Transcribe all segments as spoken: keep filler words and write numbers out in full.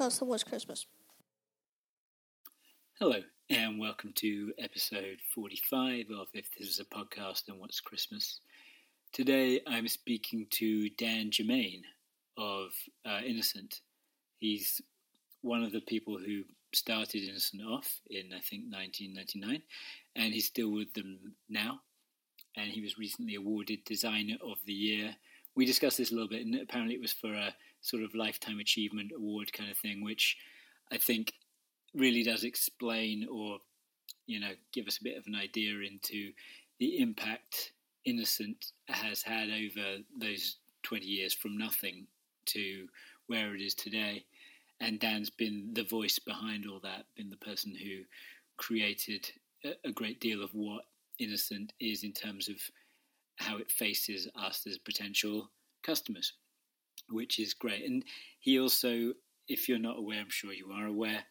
podcast on What's Christmas. Hello, and welcome to episode forty-five of If This Is a Podcast on What's Christmas. Today I'm speaking to Dan Germain of uh, Innocent. He's one of the people who started Innocent off in, I think, nineteen ninety-nine, and he's still with them now. And he was recently awarded Designer of the Year. We discussed this a little bit, and apparently it was for a sort of Lifetime Achievement Award kind of thing, which I think really does explain or, you know, give us a bit of an idea into the impact Innocent has had over those twenty years from nothing to where it is today. And Dan's been the voice behind all that, been the person who created a great deal of what Innocent is in terms of how it faces us as potential customers, which is great. And he also, if you're not aware, I'm sure you are aware,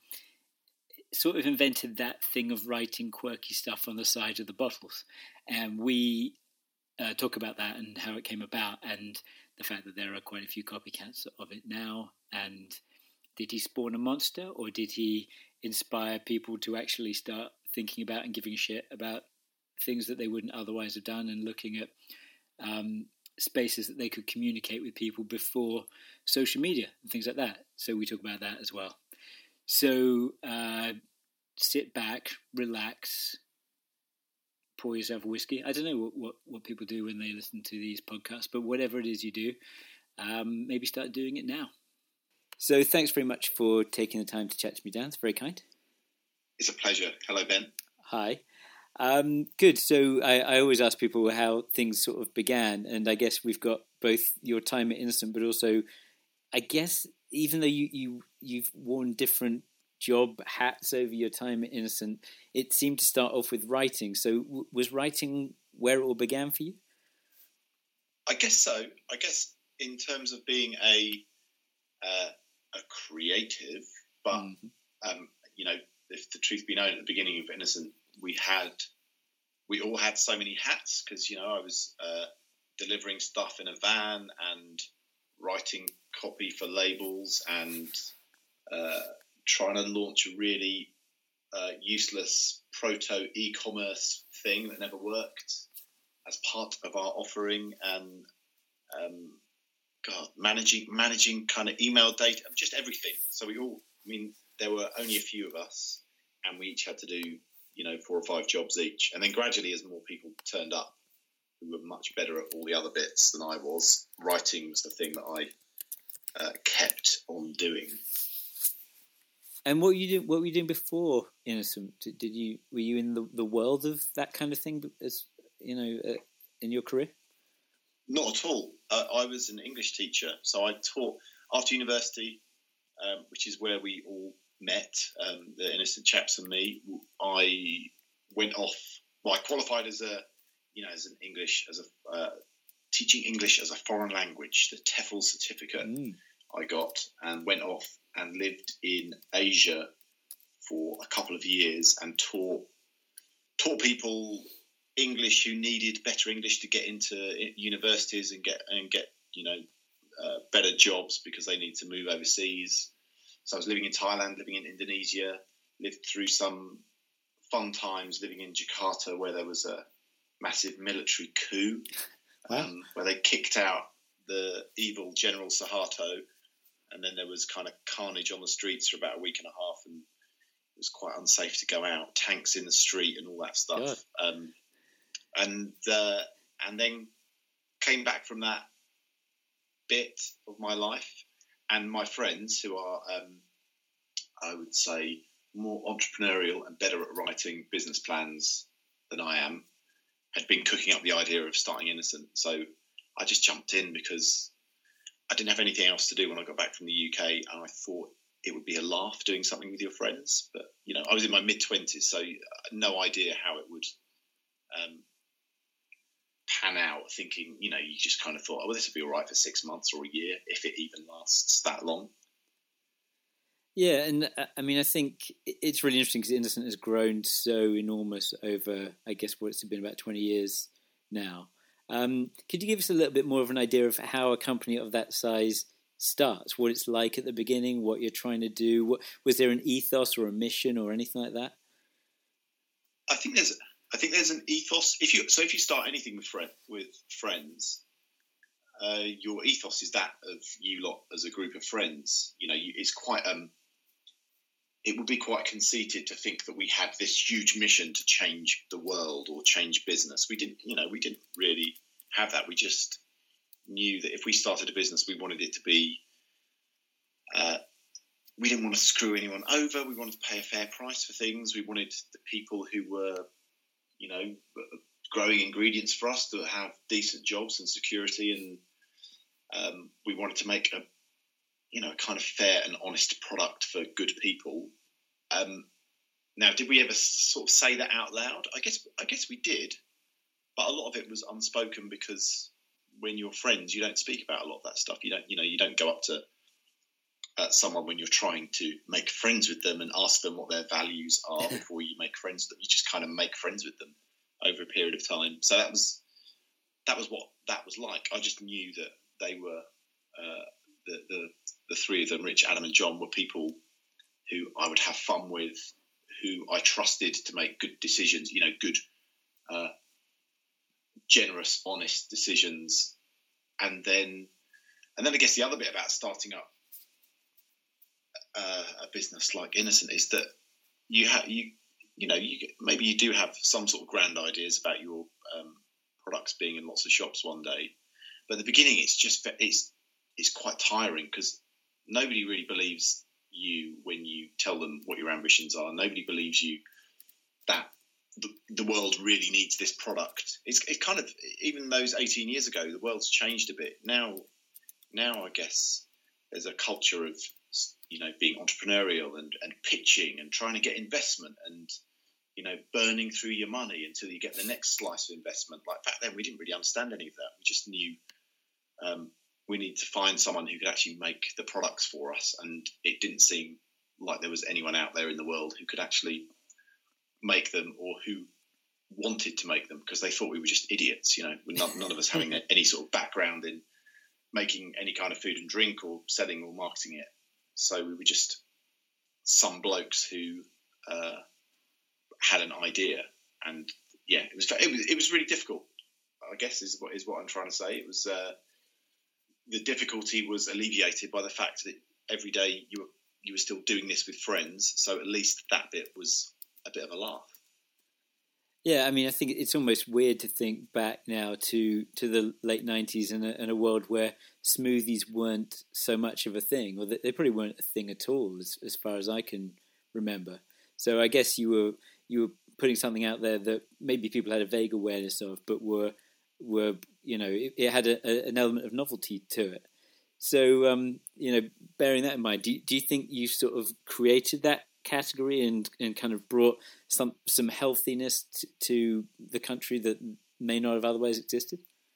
sort of invented that thing of writing quirky stuff on the side of the bottles. And we uh, talk about that and how it came about and the fact that there are quite a few copycats of it now. And did he spawn a monster, or did he inspire people to actually start thinking about and giving a shit about things that they wouldn't otherwise have done, and looking at um, spaces that they could communicate with people before social media and things like that? So we talk about that as well. So uh, sit back, relax, pour yourself a whiskey. I don't know what, what, what people do when they listen to these podcasts, but whatever it is you do, um, maybe start doing it now. So thanks very much for taking the time to chat to me, Dan. It's very kind. It's a pleasure. Hello, Ben. Hi. Um, good. So I, I always ask people how things sort of began, and I guess we've got both your time at Innocent, but also, I guess, even though you, you, you've worn different job hats over your time at Innocent, it seemed to start off with writing. So w- was writing where it all began for you? I guess so. I guess in terms of being a uh, a creative, but, mm-hmm. um, you know, if the truth be known, at the beginning of Innocent, we had, we all had so many hats because, you know, I was uh, delivering stuff in a van and writing copy for labels and uh, trying to launch a really uh, useless proto e-commerce thing that never worked as part of our offering, and um, God, managing managing kind of email data, just everything. So we all, I mean, there were only a few of us, and we each had to do, you know, four or five jobs each. And then gradually, as more people turned up who were much better at all the other bits than I was, writing was the thing that I uh, kept on doing. And what were you doing? What were you doing before Innocent? Did, did you were you in the, the world of that kind of thing, as you know, uh, in your career? Not at all. Uh, I was an English teacher, so I taught after university, um, which is where we all met, um, the Innocent chaps and me. I went off. Well, I qualified as a, you know, as an English, as a uh, teaching English as a foreign language, the TEFL certificate mm. I got, and went off and lived in Asia for a couple of years and taught taught people English who needed better English to get into universities and get and get you know uh, better jobs because they need to move overseas. So I was living in Thailand, living in Indonesia, lived through some fun times living in Jakarta where there was a massive military coup, wow. um, where they kicked out the evil General Suharto, and then there was kind of carnage on the streets for about a week and a half, and it was quite unsafe to go out, tanks in the street and all that stuff. Um, and uh, and then came back from that bit of my life, and my friends who are, um, I would say, more entrepreneurial and better at writing business plans than I am, had been cooking up the idea of starting Innocent. So I just jumped in because I didn't have anything else to do when I got back from the U K, and I thought it would be a laugh doing something with your friends. But, you know, I was in my mid-twenties, so no idea how it would um, pan out, thinking, you know, you just kind of thought, oh, well, this would be all right for six months or a year, if it even lasts that long. Yeah, and uh, I mean, I think it's really interesting because Innocent has grown so enormous over, I guess, what's been about twenty years now. Um, could you give us a little bit more of an idea of how a company of that size starts? What it's like at the beginning, what you're trying to do? What, was there an ethos or a mission or anything like that? I think there's I think there's an ethos. If you so if you start anything with friend, with friends, uh, your ethos is that of you lot as a group of friends. You know, you, it's quite um. It would be quite conceited to think that we had this huge mission to change the world or change business. We didn't, you know, we didn't really have that. We just knew that if we started a business, we wanted it to be. Uh, we didn't want to screw anyone over. We wanted to pay a fair price for things. We wanted the people who were, you know, growing ingredients for us to have decent jobs and security, and um, we wanted to make a, you know, a kind of fair and honest product for good people. Um, now, did we ever sort of say that out loud? I guess, I guess we did, but a lot of it was unspoken because when you're friends, you don't speak about a lot of that stuff. You don't, you know, you don't go up to uh, someone when you're trying to make friends with them and ask them what their values are before you make friends with them. You just kind of make friends with them over a period of time. So that was that was what that was like. I just knew that they were uh, the, the the three of them, Rich, Adam, and John, were people who I would have fun with, who I trusted to make good decisions. You know, good, uh, generous, honest decisions. And then, and then I guess the other bit about starting up uh, a business like Innocent is that you have you you know you maybe you do have some sort of grand ideas about your um, products being in lots of shops one day, but at the beginning it's just it's it's quite tiring because nobody really believes you when you tell them what your ambitions are. Nobody believes you that the, the world really needs this product. It's it kind of, even those eighteen years ago, the world's changed a bit. Now, now I guess there's a culture of, you know, being entrepreneurial and, and pitching and trying to get investment and, you know, burning through your money until you get the next slice of investment. Like back then, we didn't really understand any of that. We just knew um, we need to find someone who could actually make the products for us. And it didn't seem like there was anyone out there in the world who could actually make them or who wanted to make them, because they thought we were just idiots. You know, none, none of us having any sort of background in making any kind of food and drink or selling or marketing it. So we were just some blokes who uh, had an idea, and yeah, it was it was it was really difficult. I guess is what is what I'm trying to say. It was uh, the difficulty was alleviated by the fact that every day you were you were still doing this with friends, so at least that bit was a bit of a laugh. Yeah, I mean, I think it's almost weird to think back now to, to the late nineties and a, and a world where smoothies weren't so much of a thing, or they probably weren't a thing at all, as, as far as I can remember. So I guess you were you were putting something out there that maybe people had a vague awareness of, but were were you know it, it had a, a, an element of novelty to it. So um, you know, bearing that in mind, do do you think you sort of created that category and, and kind of brought some some healthiness to, to the country that may not have otherwise existed?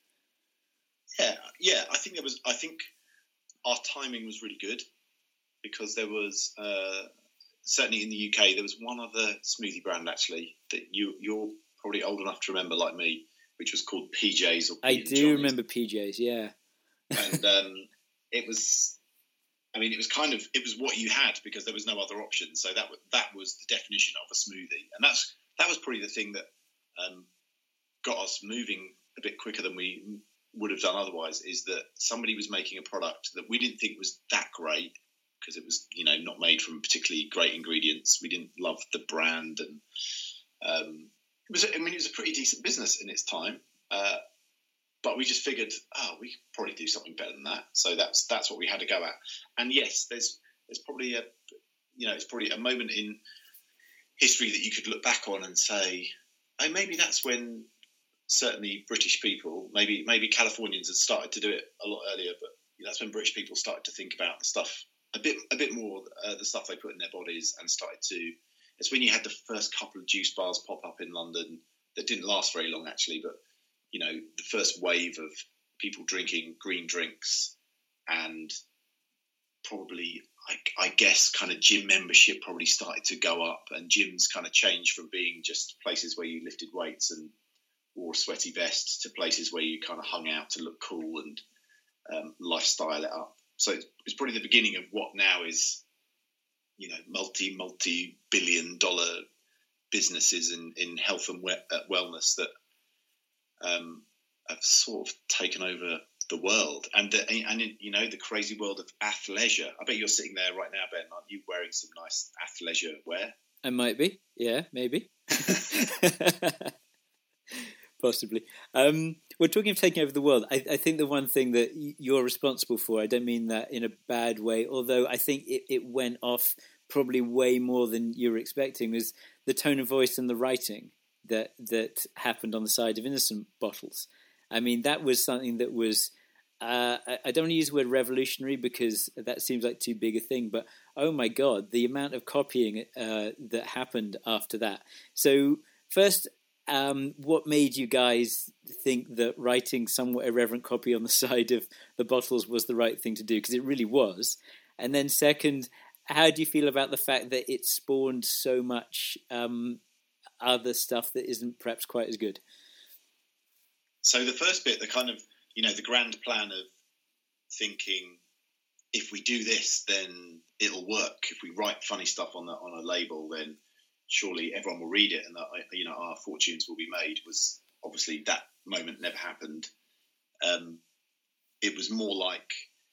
Yeah, yeah. I think there was. I think our timing was really good because there was uh, certainly in the U K there was one other smoothie brand actually that you you're probably old enough to remember, like me, which was called P J's. Or P I do Johnny's. remember P J's. Yeah, and um, it was. I mean, it was kind of, it was what you had because there was no other option. So that that was the definition of a smoothie. And that's that was probably the thing that um, got us moving a bit quicker than we would have done otherwise, is that somebody was making a product that we didn't think was that great because it was, you know, not made from particularly great ingredients. We didn't love the brand. And um, it was, I mean, it was a pretty decent business in its time. Uh, But we just figured, oh, we could probably do something better than that. So that's that's what we had to go at. And yes, there's there's probably a you know it's probably a moment in history that you could look back on and say, oh, maybe that's when certainly British people, maybe maybe Californians had started to do it a lot earlier, but that's when British people started to think about the stuff a bit a bit more, uh, the stuff they put in their bodies, and started to. It's when you had the first couple of juice bars pop up in London that didn't last very long actually, but. You know, the first wave of people drinking green drinks, and probably, I, I guess, kind of gym membership probably started to go up, and gyms kind of changed from being just places where you lifted weights and wore sweaty vests to places where you kind of hung out to look cool and um, lifestyle it up. so it's, it's probably the beginning of what now is, you know, multi multi billion dollar businesses in, in health and we- uh, wellness that um, have sort of taken over the world, and the, and in, you know, the crazy world of athleisure. I bet you're sitting there right now, Ben, aren't you, wearing some nice athleisure wear? I might be, yeah, maybe. Possibly. Um, we're talking of taking over the world. I, I think the one thing that you're responsible for, I don't mean that in a bad way, although I think it, it went off probably way more than you were expecting, was the tone of voice and the writing that that happened on the side of Innocent bottles. I mean, that was something that was, uh, I, I don't want to use the word revolutionary because that seems like too big a thing, but oh my God, the amount of copying uh, that happened after that. So first, Um, what made you guys think that writing somewhat irreverent copy on the side of the bottles was the right thing to do? Because it really was. And then second, how do you feel about the fact that it spawned so much um, other stuff that isn't perhaps quite as good? So the first bit, the kind of, you know, the grand plan of thinking, if we do this, then it'll work. If we write funny stuff on the, on a label, then surely everyone will read it and that, you know, our fortunes will be made, was obviously, that moment never happened. Um, it was more like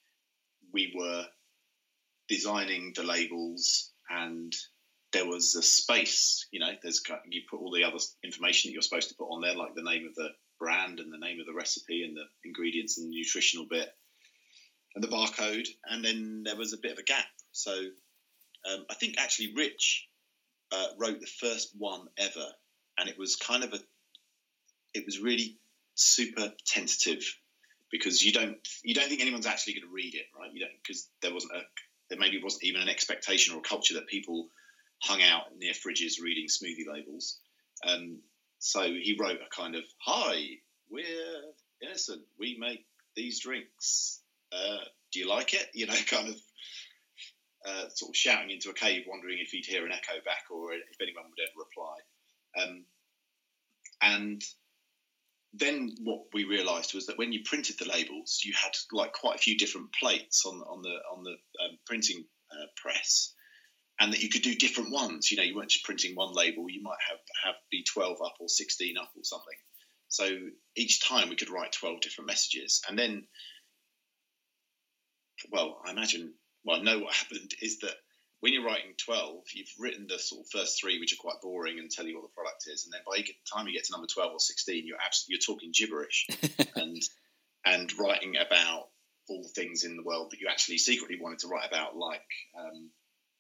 we were designing the labels and there was a space, you know, there's, you put all the other information that you're supposed to put on there, like the name of the brand and the name of the recipe and the ingredients and the nutritional bit and the barcode. And then there was a bit of a gap. So um, I think actually Rich Uh, wrote the first one ever, and it was kind of a, it was really super tentative because you don't, you don't think anyone's actually going to read it, right? You don't, because there wasn't a, there maybe wasn't even an expectation or a culture that people hung out near fridges reading smoothie labels. Um, so he wrote a kind of, "Hi, we're Innocent. We make these drinks. Uh, do you like it?" You know, kind of. Uh, sort of shouting into a cave, wondering if he'd hear an echo back or if anyone would ever reply. Um, and then what we realised was that when you printed the labels, you had like quite a few different plates on on the on the um, printing uh, press, and that you could do different ones. You know, you weren't just printing one label; you might have have be twelve up or sixteen up or something. So each time we could write twelve different messages, and then, well, I imagine. Well, I know what happened is that when you're writing twelve, you've written the sort of first three, which are quite boring and tell you what the product is, and then by the time you get to number twelve or sixteen, you're absolutely you're talking gibberish and and writing about all the things in the world that you actually secretly wanted to write about, like um,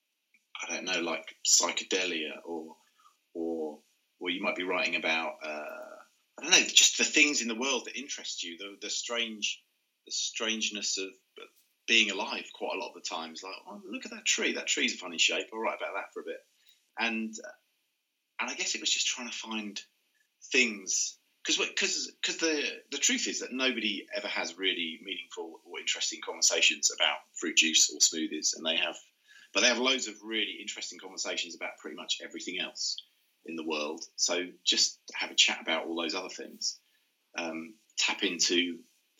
I don't know, like psychedelia, or or or you might be writing about uh, I don't know, just the things in the world that interest you, the the strange the strangeness of being alive quite a lot of the times. Like, oh, look at that tree. That tree's a funny shape. I'll write about that for a bit. And uh, and I guess it was just trying to find things, because because because the the truth is that nobody ever has really meaningful or interesting conversations about fruit juice or smoothies, and they have, but they have loads of really interesting conversations about pretty much everything else in the world. So just have a chat about all those other things. Um, tap into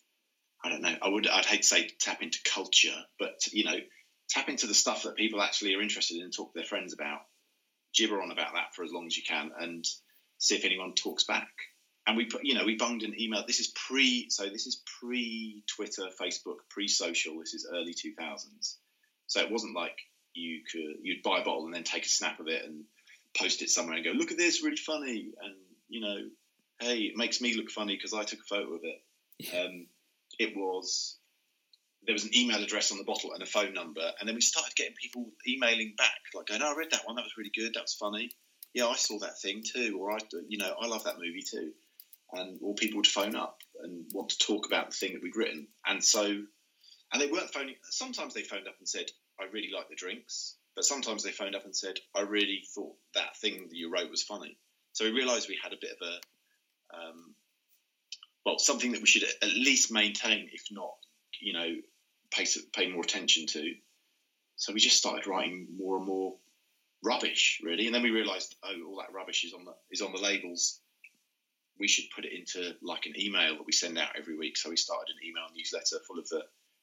I don't know. I would. I'd hate to say tap into culture, but you know, tap into the stuff that people actually are interested in and talk to their friends about. Gibber on about that for as long as you can, and see if anyone talks back. And we put, you know, we bunged an email. This is pre. So this is pre Twitter, Facebook, pre social. This is early two thousands. So it wasn't like you could you'd buy a bottle and then take a snap of it and post it somewhere and go, "Look at this, really funny," and you know, "Hey, it makes me look funny because I took a photo of it." Yeah. Um, It was, there was an email address on the bottle and a phone number. And then we started getting people emailing back, like going, "Oh, I read that one. That was really good. That was funny. Yeah, I saw that thing too." Or, I, you know, "I love that movie too." And or people would phone up and want to talk about the thing that we'd written. And so, and they weren't phoning. Sometimes they phoned up and said, "I really like the drinks." But sometimes they phoned up and said, "I really thought that thing that you wrote was funny." So we realised we had a bit of a, um, well, something that we should at least maintain, if not, you know, pay, pay more attention to. So we just started writing more and more rubbish, really. And then we realised, oh, all that rubbish is on the is on the labels. We should put it into like an email that we send out every week. So we started an email newsletter full of the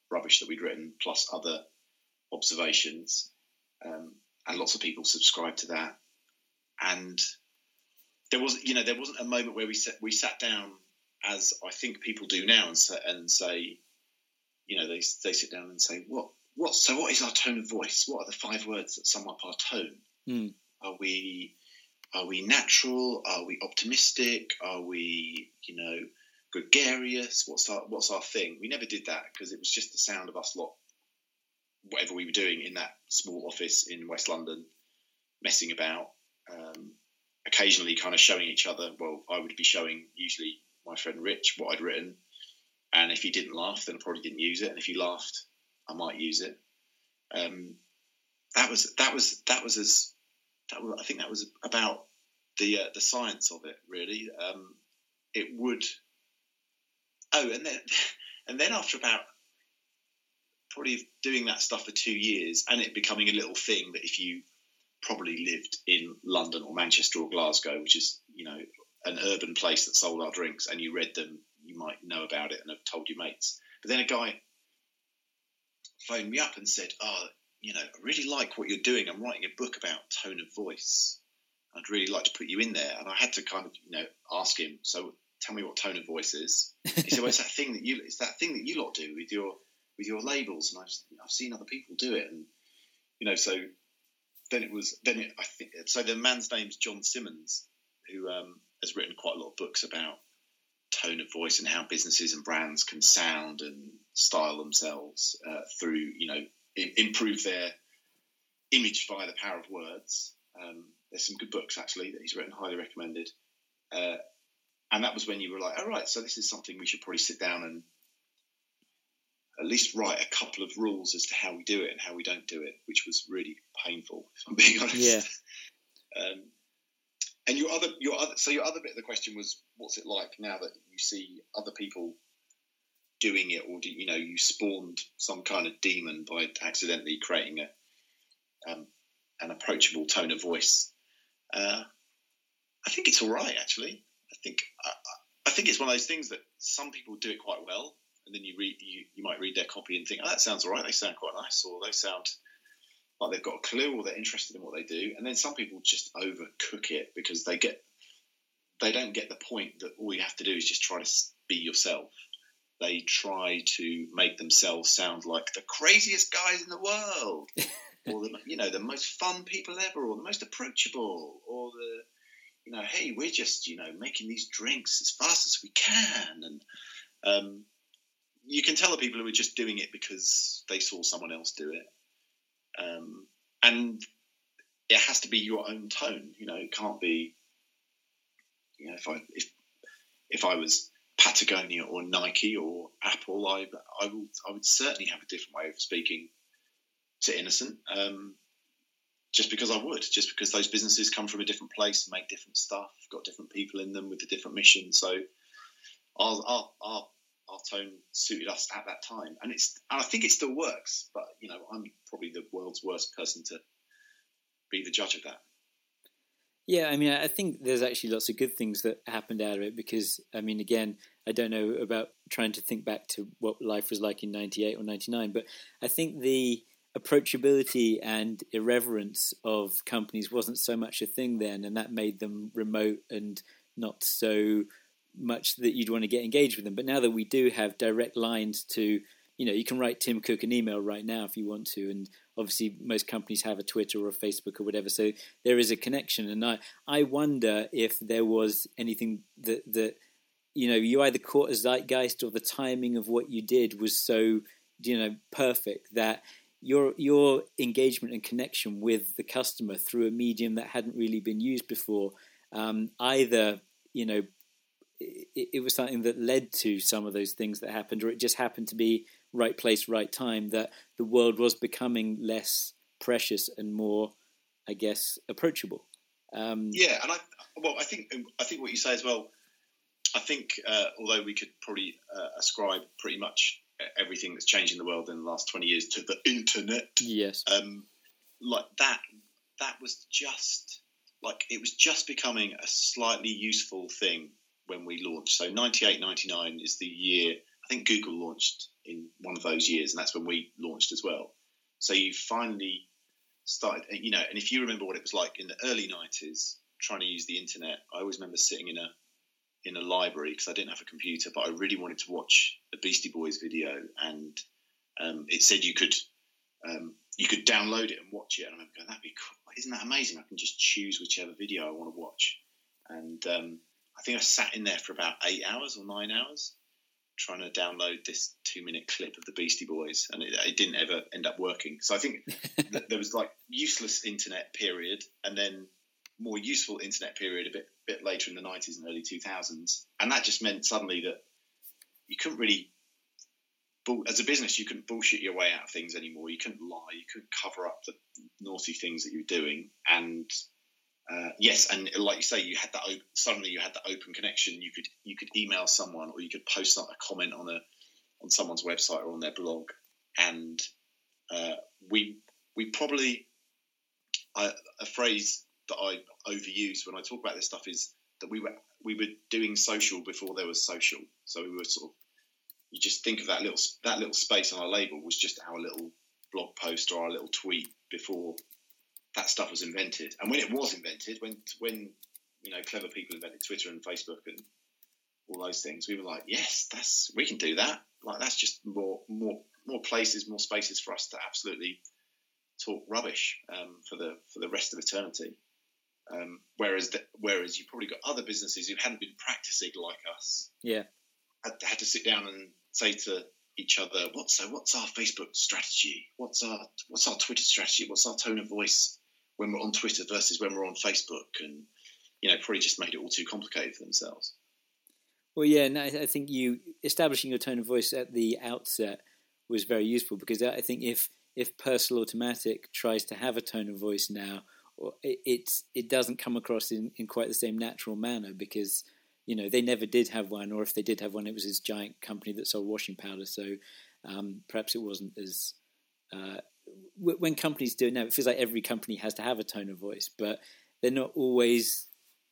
rubbish that we'd written, plus other observations, um, and lots of people subscribed to that. And there was, you know, there wasn't a moment where we sat, we sat down, as I think people do now, and say, and say, you know, they they sit down and say, what, what, so what is our tone of voice? What are the five words that sum up our tone? Mm. Are we, are we natural? Are we optimistic? Are we, you know, gregarious? What's our, what's our thing? We never did that because it was just the sound of us lot, whatever we were doing in that small office in West London, messing about, um, occasionally kind of showing each other. Well, I would be showing usually my friend Rich what I'd written, and if he didn't laugh, then I probably didn't use it, and if he laughed, I might use it. Um, that was that was that was as that was, I think that was about the uh, the science of it, really. Um, it would. Oh, and then and then after about probably doing that stuff for two years, and it becoming a little thing that if you probably lived in London or Manchester or Glasgow, which is, you know, an urban place that sold our drinks, and you read them, you might know about it and have told your mates. But then a guy phoned me up and said, oh, you know, I really like what you're doing. I'm writing a book about tone of voice. I'd really like to put you in there. And I had to kind of, you know, ask him, so tell me what tone of voice is. He said, well, it's that thing that you, it's that thing that you lot do with your, with your labels. And I've, I've seen other people do it. And, you know, so then it was, then it, I think, so the man's name's John Simmons, who um, has written quite a lot of books about tone of voice and how businesses and brands can sound and style themselves uh, through, you know, I- improve their image via the power of words. Um, there's some good books, actually, that he's written, highly recommended. Uh, and that was when you were like, all right, so this is something we should probably sit down and at least write a couple of rules as to how we do it and how we don't do it, which was really painful, if I'm being honest. Yeah. um, and your other, your other, so your other bit of the question was, what's it like now that you see other people doing it, or do you know you spawned some kind of demon by accidentally creating a um, an approachable tone of voice? Uh, I think it's all right, actually. I think I, I think it's one of those things that some people do it quite well. And then you read, you, you might read their copy and think, oh, that sounds all right. They sound quite nice, or they sound like they've got a clue, or they're interested in what they do. And then some people just overcook it because they get, they don't get the point that all you have to do is just try to be yourself. They try to make themselves sound like the craziest guys in the world, or the, you know, the most fun people ever, or the most approachable, or the, you know, hey, we're just, you know, making these drinks as fast as we can, and um. You can tell the people who are just doing it because they saw someone else do it. Um, and it has to be your own tone. You know, it can't be, you know, if I, if, if I was Patagonia or Nike or Apple, I, I would, I would certainly have a different way of speaking to Innocent. Um, just because I would, just because those businesses come from a different place, make different stuff, got different people in them with a different mission. So our, our, our, our tone suited us at that time, and it's and I think it still works. But you know, I'm probably the world's worst person to be the judge of that. Yeah, I mean, I think there's actually lots of good things that happened out of it because, I mean, again, I don't know about trying to think back to what life was like in ninety-eight or ninety-nine, but I think the approachability and irreverence of companies wasn't so much a thing then, and that made them remote and not so much that you'd want to get engaged with them. But now that we do have direct lines to, you know, you can write Tim Cook an email right now if you want to, and obviously most companies have a Twitter or a Facebook or whatever, so there is a connection. And I, I wonder if there was anything that, that, you know, you either caught a zeitgeist or the timing of what you did was so, you know, perfect that your your engagement and connection with the customer through a medium that hadn't really been used before, um, either, you know, It, it was something that led to some of those things that happened, or it just happened to be right place, right time, that the world was becoming less precious and more, I guess, approachable. Um, yeah, and I well, I think I think what you say as well. I think uh, although we could probably uh, ascribe pretty much everything that's changed in the world in the last twenty years to the internet. Yes, um, like that. That was just like it was just becoming a slightly useful thing when we launched. So ninety-eight, ninety-nine is the year, I think Google launched in one of those years, and that's when we launched as well. So you finally started, you know, and if you remember what it was like in the early nineties, trying to use the internet, I always remember sitting in a in a library because I didn't have a computer, but I really wanted to watch a Beastie Boys video, and um, it said you could um, you could download it and watch it. And I remember going, that'd be cool. Isn't that amazing? I can just choose whichever video I want to watch. And um, I think I sat in there for about eight hours or nine hours trying to download this two-minute clip of the Beastie Boys, and it, it didn't ever end up working. So I think there was like useless internet period, and then more useful internet period a bit bit later in the nineties and early two thousands, and that just meant suddenly that you couldn't really, as a business, you couldn't bullshit your way out of things anymore. You couldn't lie, you couldn't cover up the naughty things that you were doing, and uh, yes, and like you say, you had that open, suddenly you had that open connection. You could you could email someone, or you could post a comment on a on someone's website or on their blog, and uh, we we probably I, a phrase that I overuse when I talk about this stuff is that we were we were doing social before there was social. So we were sort of, you just think of that little that little space on our label was just our little blog post or our little tweet before that stuff was invented. And when it was invented, when when you know clever people invented Twitter and Facebook and all those things, we were like, yes, that's we can do that. Like that's just more more more places, more spaces for us to absolutely talk rubbish um, for the for the rest of eternity. Um, whereas, the, whereas you probably got other businesses who hadn't been practicing like us. Yeah, had, had to sit down and say to each other, "What's so? What's our Facebook strategy? What's our what's our Twitter strategy? What's our tone of voice when we're on Twitter versus when we're on Facebook?" And you know, probably just made it all too complicated for themselves. Well, yeah, no, I think you establishing your tone of voice at the outset was very useful, because I think if if Purcell Automatic tries to have a tone of voice now, it it, it doesn't come across in, in quite the same natural manner, because you know they never did have one, or if they did have one, it was this giant company that sold washing powder. So um, perhaps it wasn't as uh, w- when companies do it now, it feels like every company has to have a tone of voice, but they're not always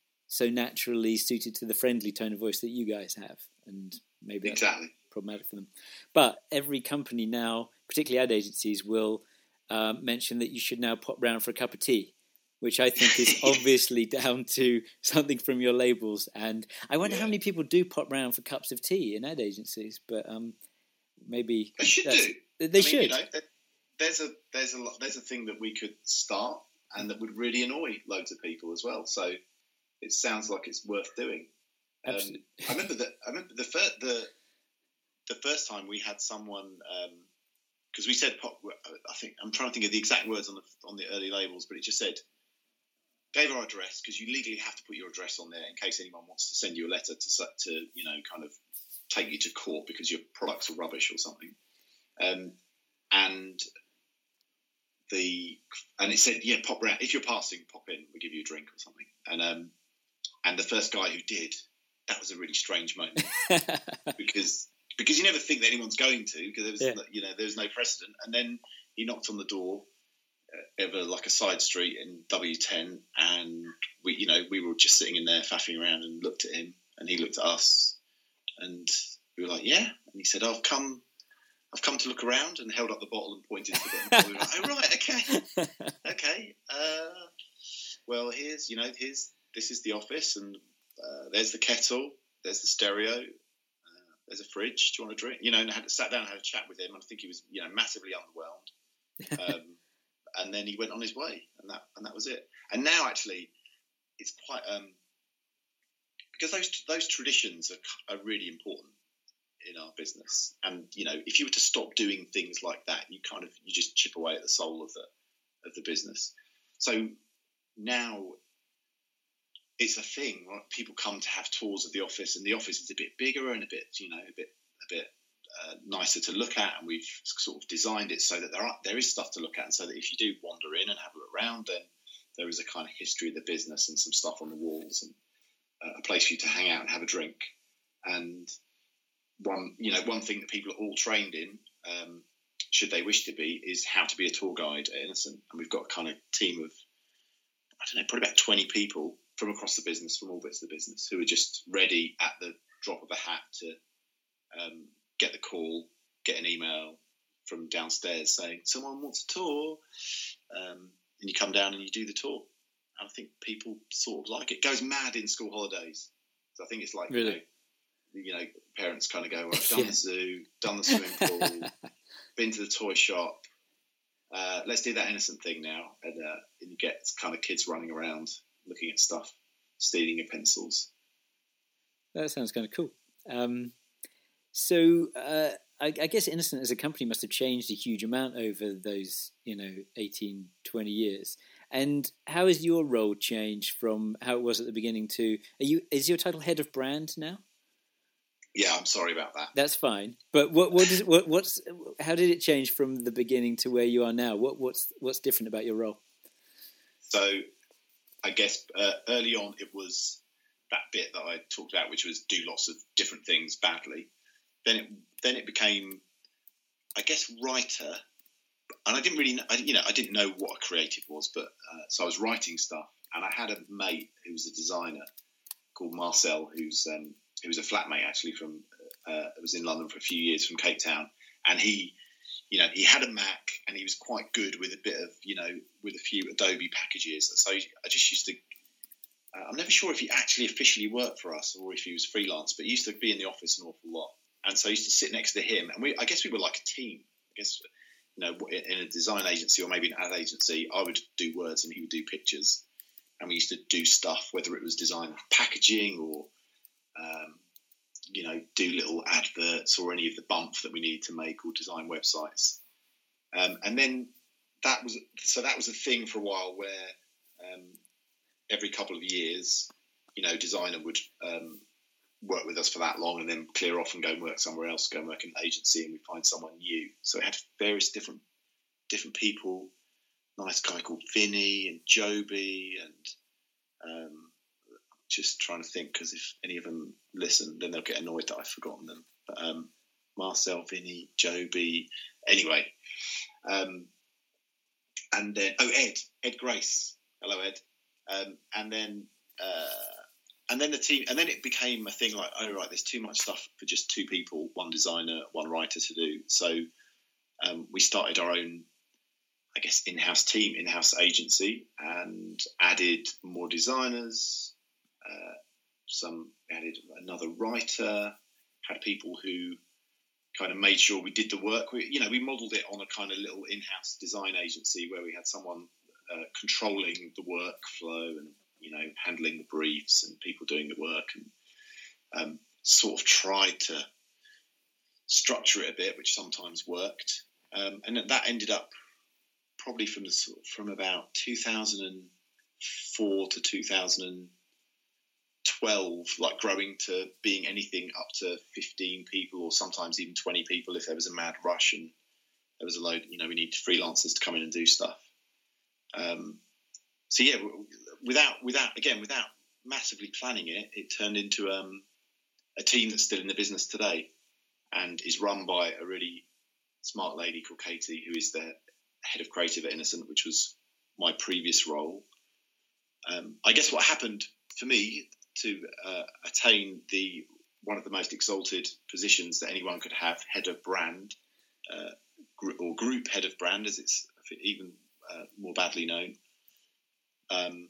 so naturally suited to the friendly tone of voice that you guys have, and maybe that's exactly problematic for them. But every company now, particularly ad agencies, will uh, mention that you should now pop round for a cup of tea, which I think is obviously down to something from your labels. And I wonder yeah. how many people do pop round for cups of tea in ad agencies, but um, maybe they should do. They I mean, should. You know, there's a there's a there's a thing that we could start, and that would really annoy loads of people as well. So it sounds like it's worth doing. Um, I remember that. I remember the first the the first time we had someone, because um, we said, I think I'm trying to think of the exact words on the on the early labels, but it just said, gave our address, because you legally have to put your address on there in case anyone wants to send you a letter to to you know kind of take you to court because your products are rubbish or something. Um, and the and it said, yeah, pop round if you're passing, pop in, we'll give you a drink or something. And um, and the first guy who did, that was a really strange moment because because you never think that anyone's going to, because there was yeah. you know there was no precedent. And then he knocked on the door uh, of a, like a side street in W ten, and we you know we were just sitting in there faffing around and looked at him, and he looked at us, and we were like, yeah, and he said, I've come. I've come to look around, and held up the bottle and pointed to the bottle. We were like, oh, right, okay, okay. Uh, well, here's, you know, here's, this is the office, and uh, there's the kettle, there's the stereo, uh, there's a fridge. Do you want a drink? You know, and I had sat down and had a chat with him. I think he was, you know, massively underwhelmed. Um, and then he went on his way, and that and that was it. And now, actually, it's quite um, because those those traditions are are really important in our business. And you know, if you were to stop doing things like that, you kind of you just chip away at the soul of the of the business. So now it's a thing, right? People come to have tours of the office, and the office is a bit bigger and a bit, you know, a bit a bit uh, nicer to look at, and we've sort of designed it so that there are there is stuff to look at, and so that if you do wander in and have a look around, then there is a kind of history of the business and some stuff on the walls, and uh, a place for you to hang out and have a drink. And One, you know, one thing that people are all trained in, um, should they wish to be, is how to be a tour guide at Innocent. And we've got a kind of team of, I don't know, probably about twenty people from across the business, from all bits of the business, who are just ready at the drop of a hat to um, get the call, get an email from downstairs saying someone wants a tour, um, and you come down and you do the tour. And I think people sort of like it. It goes mad in school holidays. So I think it's like, really? you know, you know, parents kind of go, well, I've done Yeah. the zoo, done the swimming pool, been to the toy shop. Uh, let's do that innocent thing now. And, uh, and you get kind of kids running around looking at stuff, stealing your pencils. That sounds kind of cool. Um, so uh, I, I guess Innocent as a company must have changed a huge amount over those, you know, eighteen, twenty years. And how has your role changed from how it was at the beginning to... Are you? Is your title head of brand now? Yeah, I'm sorry about that. That's fine. But what what does what what's how did it change from the beginning to where you are now? What what's what's different about your role? So I guess uh, early on it was that bit that I talked about, which was do lots of different things badly. Then it then it became, I guess, writer. And I didn't really, I, you know, I didn't know what a creative was, but uh, so I was writing stuff, and I had a mate who was a designer called Marcel, who's um, who was a flatmate actually from, uh, was in London for a few years from Cape Town, and he, you know, he had a Mac, and he was quite good with a bit of, you know, with a few Adobe packages. So I just used to, uh, I'm never sure if he actually officially worked for us or if he was freelance, but he used to be in the office an awful lot, and so I used to sit next to him, and we, I guess we were like a team. I guess. You know, in a design agency or maybe an ad agency, I would do words and he would do pictures. And we used to do stuff, whether it was design packaging or, um, you know, do little adverts or any of the bump that we needed to make or design websites. Um, and then that was, so that was a thing for a while where um, every couple of years, you know, designer would um, work with us for that long and then clear off and go and work somewhere else, go and work in an agency, and we find someone new. So it had various different different people. Nice guy called Vinny and Joby, and um, just trying to think, because if any of them listen, then they'll get annoyed that I've forgotten them. But, um, Marcel, Vinny, Joby, anyway. Um, and then, oh, Ed, Ed Grace. Hello, Ed. Um, and then... Uh, And then the team, and then it became a thing like, oh right, there's too much stuff for just two people, one designer, one writer to do. So um, we started our own, I guess, in-house team, in-house agency, and added more designers. Uh, some added another writer. Had people who kind of made sure we did the work. We, you know, we modelled it on a kind of little in-house design agency where we had someone uh, controlling the workflow and, you know, handling the briefs and people doing the work, and um, sort of tried to structure it a bit, which sometimes worked. Um, and that ended up probably from the from about two thousand four to two thousand twelve, like growing to being anything up to fifteen people or sometimes even twenty people if there was a mad rush and there was a load, you know, we need freelancers to come in and do stuff. Um, so yeah, without, without, again, without massively planning it, it turned into um, a team that's still in the business today and is run by a really smart lady called Katie, who is the head of creative at Innocent, which was my previous role. Um, I guess what happened for me to uh, attain the one of the most exalted positions that anyone could have, head of brand, uh, gr- or group head of brand, as it's even uh, more badly known, um,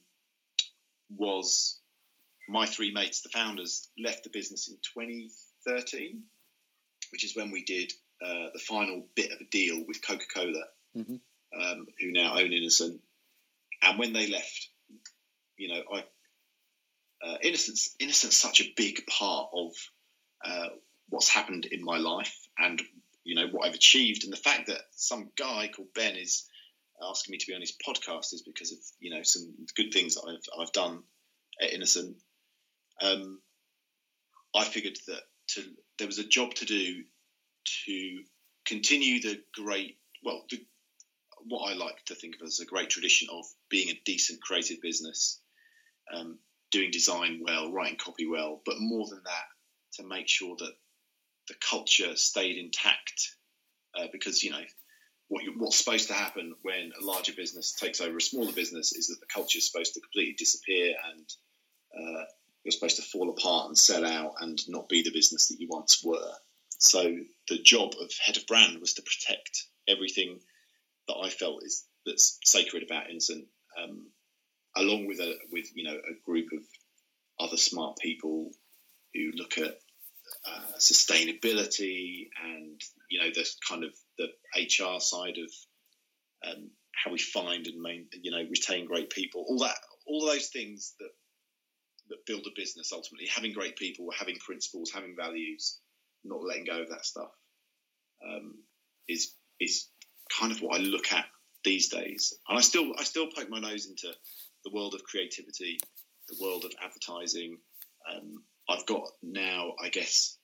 was my three mates, the founders, left the business in twenty thirteen, which is when we did uh, the final bit of a deal with Coca-Cola, mm-hmm. um, who now own Innocent. And when they left, you know, I uh, Innocent's, Innocent's such a big part of uh, what's happened in my life and, you know, what I've achieved. And the fact that some guy called Ben is asking me to be on his podcast is because of, you know, some good things that I've, I've done at Innocent. Um, I figured that to, there was a job to do to continue the great, well, the, what I like to think of as a great tradition of being a decent creative business, um, doing design well, writing copy well, but more than that, to make sure that the culture stayed intact, uh, because, you know, what you, what's supposed to happen when a larger business takes over a smaller business is that the culture is supposed to completely disappear and uh, you're supposed to fall apart and sell out and not be the business that you once were. so the job of head of brand was to protect everything that I felt is that's sacred about Innocent, um, along with a with you know a group of other smart people who look at uh, sustainability and you know the kind of the H R side of um, how we find and main, you know retain great people, all that, all those things that that build a business ultimately. Having great people, having principles, having values, not letting go of that stuff um, is is kind of what I look at these days. And I still I still poke my nose into the world of creativity, the world of advertising. Um, I've got now, I guess,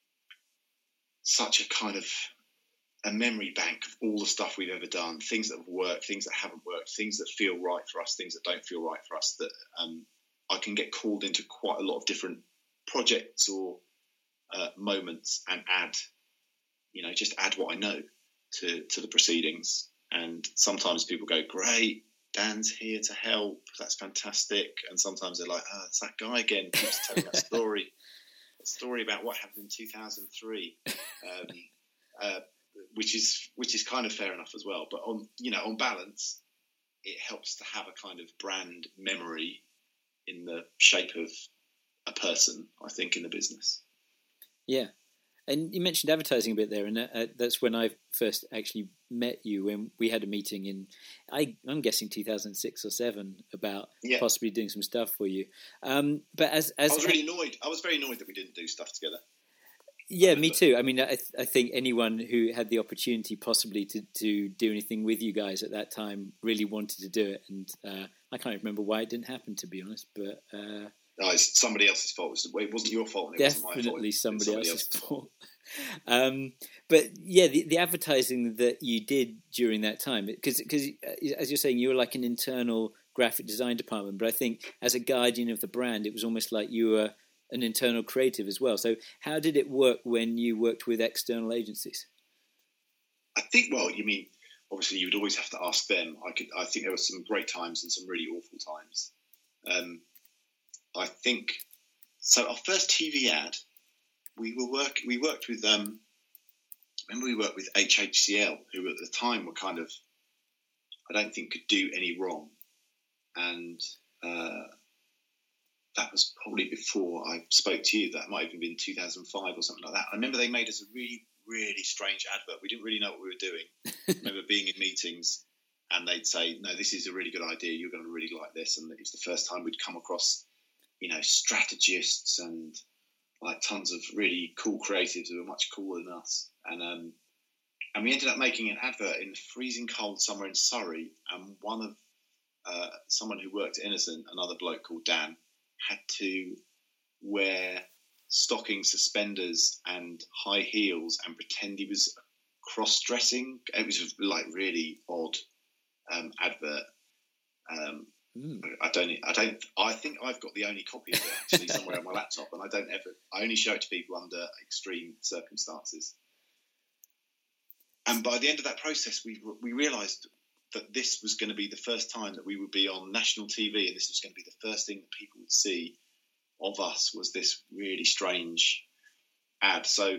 such a kind of a memory bank of all the stuff we've ever done, things that have worked, things that haven't worked, things that feel right for us, things that don't feel right for us, that um, I can get called into quite a lot of different projects or uh, moments and add, you know, just add what I know to, to the proceedings. And sometimes people go, great, Dan's here to help. That's fantastic. And sometimes they're like, oh, it's that guy again. Keeps telling that story. A story about what happened in two thousand three, um, uh, which is which is kind of fair enough as well. But on you know on balance, it helps to have a kind of brand memory in the shape of a person, I think, in the business. Yeah. And you mentioned advertising a bit there, and uh, that's when I first actually met you, when we had a meeting in, I, I'm guessing two thousand six or seven, about yeah. possibly doing some stuff for you. Um, but as, as I was really annoyed. I was very annoyed that we didn't do stuff together. Yeah, me too. I mean, I, th- I think anyone who had the opportunity possibly to, to do anything with you guys at that time really wanted to do it, and uh, I can't remember why it didn't happen, to be honest. But uh, no, it's somebody else's fault. It wasn't your fault. And it definitely wasn't my fault. somebody, somebody else's, else's fault. fault. um, but yeah, the, the advertising that you did during that time, because because as you're saying, you were like an internal graphic design department, but I think as a guardian of the brand, it was almost like you were an internal creative as well. So how did it work when you worked with external agencies? I think, well, you mean, obviously you would always have to ask them. I could, I think there were some great times and some really awful times. Um, I think, so our first T V ad, we were work, we worked with, um, remember we worked with H H C L, who at the time were kind of, I don't think could do any wrong. And, uh, that was probably before I spoke to you. That might have even been two thousand five or something like that. I remember they made us a really, really strange advert. We didn't really know what we were doing. I remember being in meetings and they'd say, no, this is a really good idea. You're going to really like this. And it's the first time we'd come across, you know, strategists and like tons of really cool creatives who were much cooler than us. And, um, and we ended up making an advert in the freezing cold somewhere in Surrey. And one of, uh, someone who worked at Innocent, another bloke called Dan, had to wear stocking suspenders and high heels and pretend he was cross-dressing. It was like really odd um, advert. Um, mm. I don't. I don't. I think I've got the only copy of it actually somewhere on my laptop, and I don't ever. I only show it to people under extreme circumstances. And by the end of that process, we we realised that this was going to be the first time that we would be on national T V, and this was going to be the first thing that people would see of us, was this really strange ad. So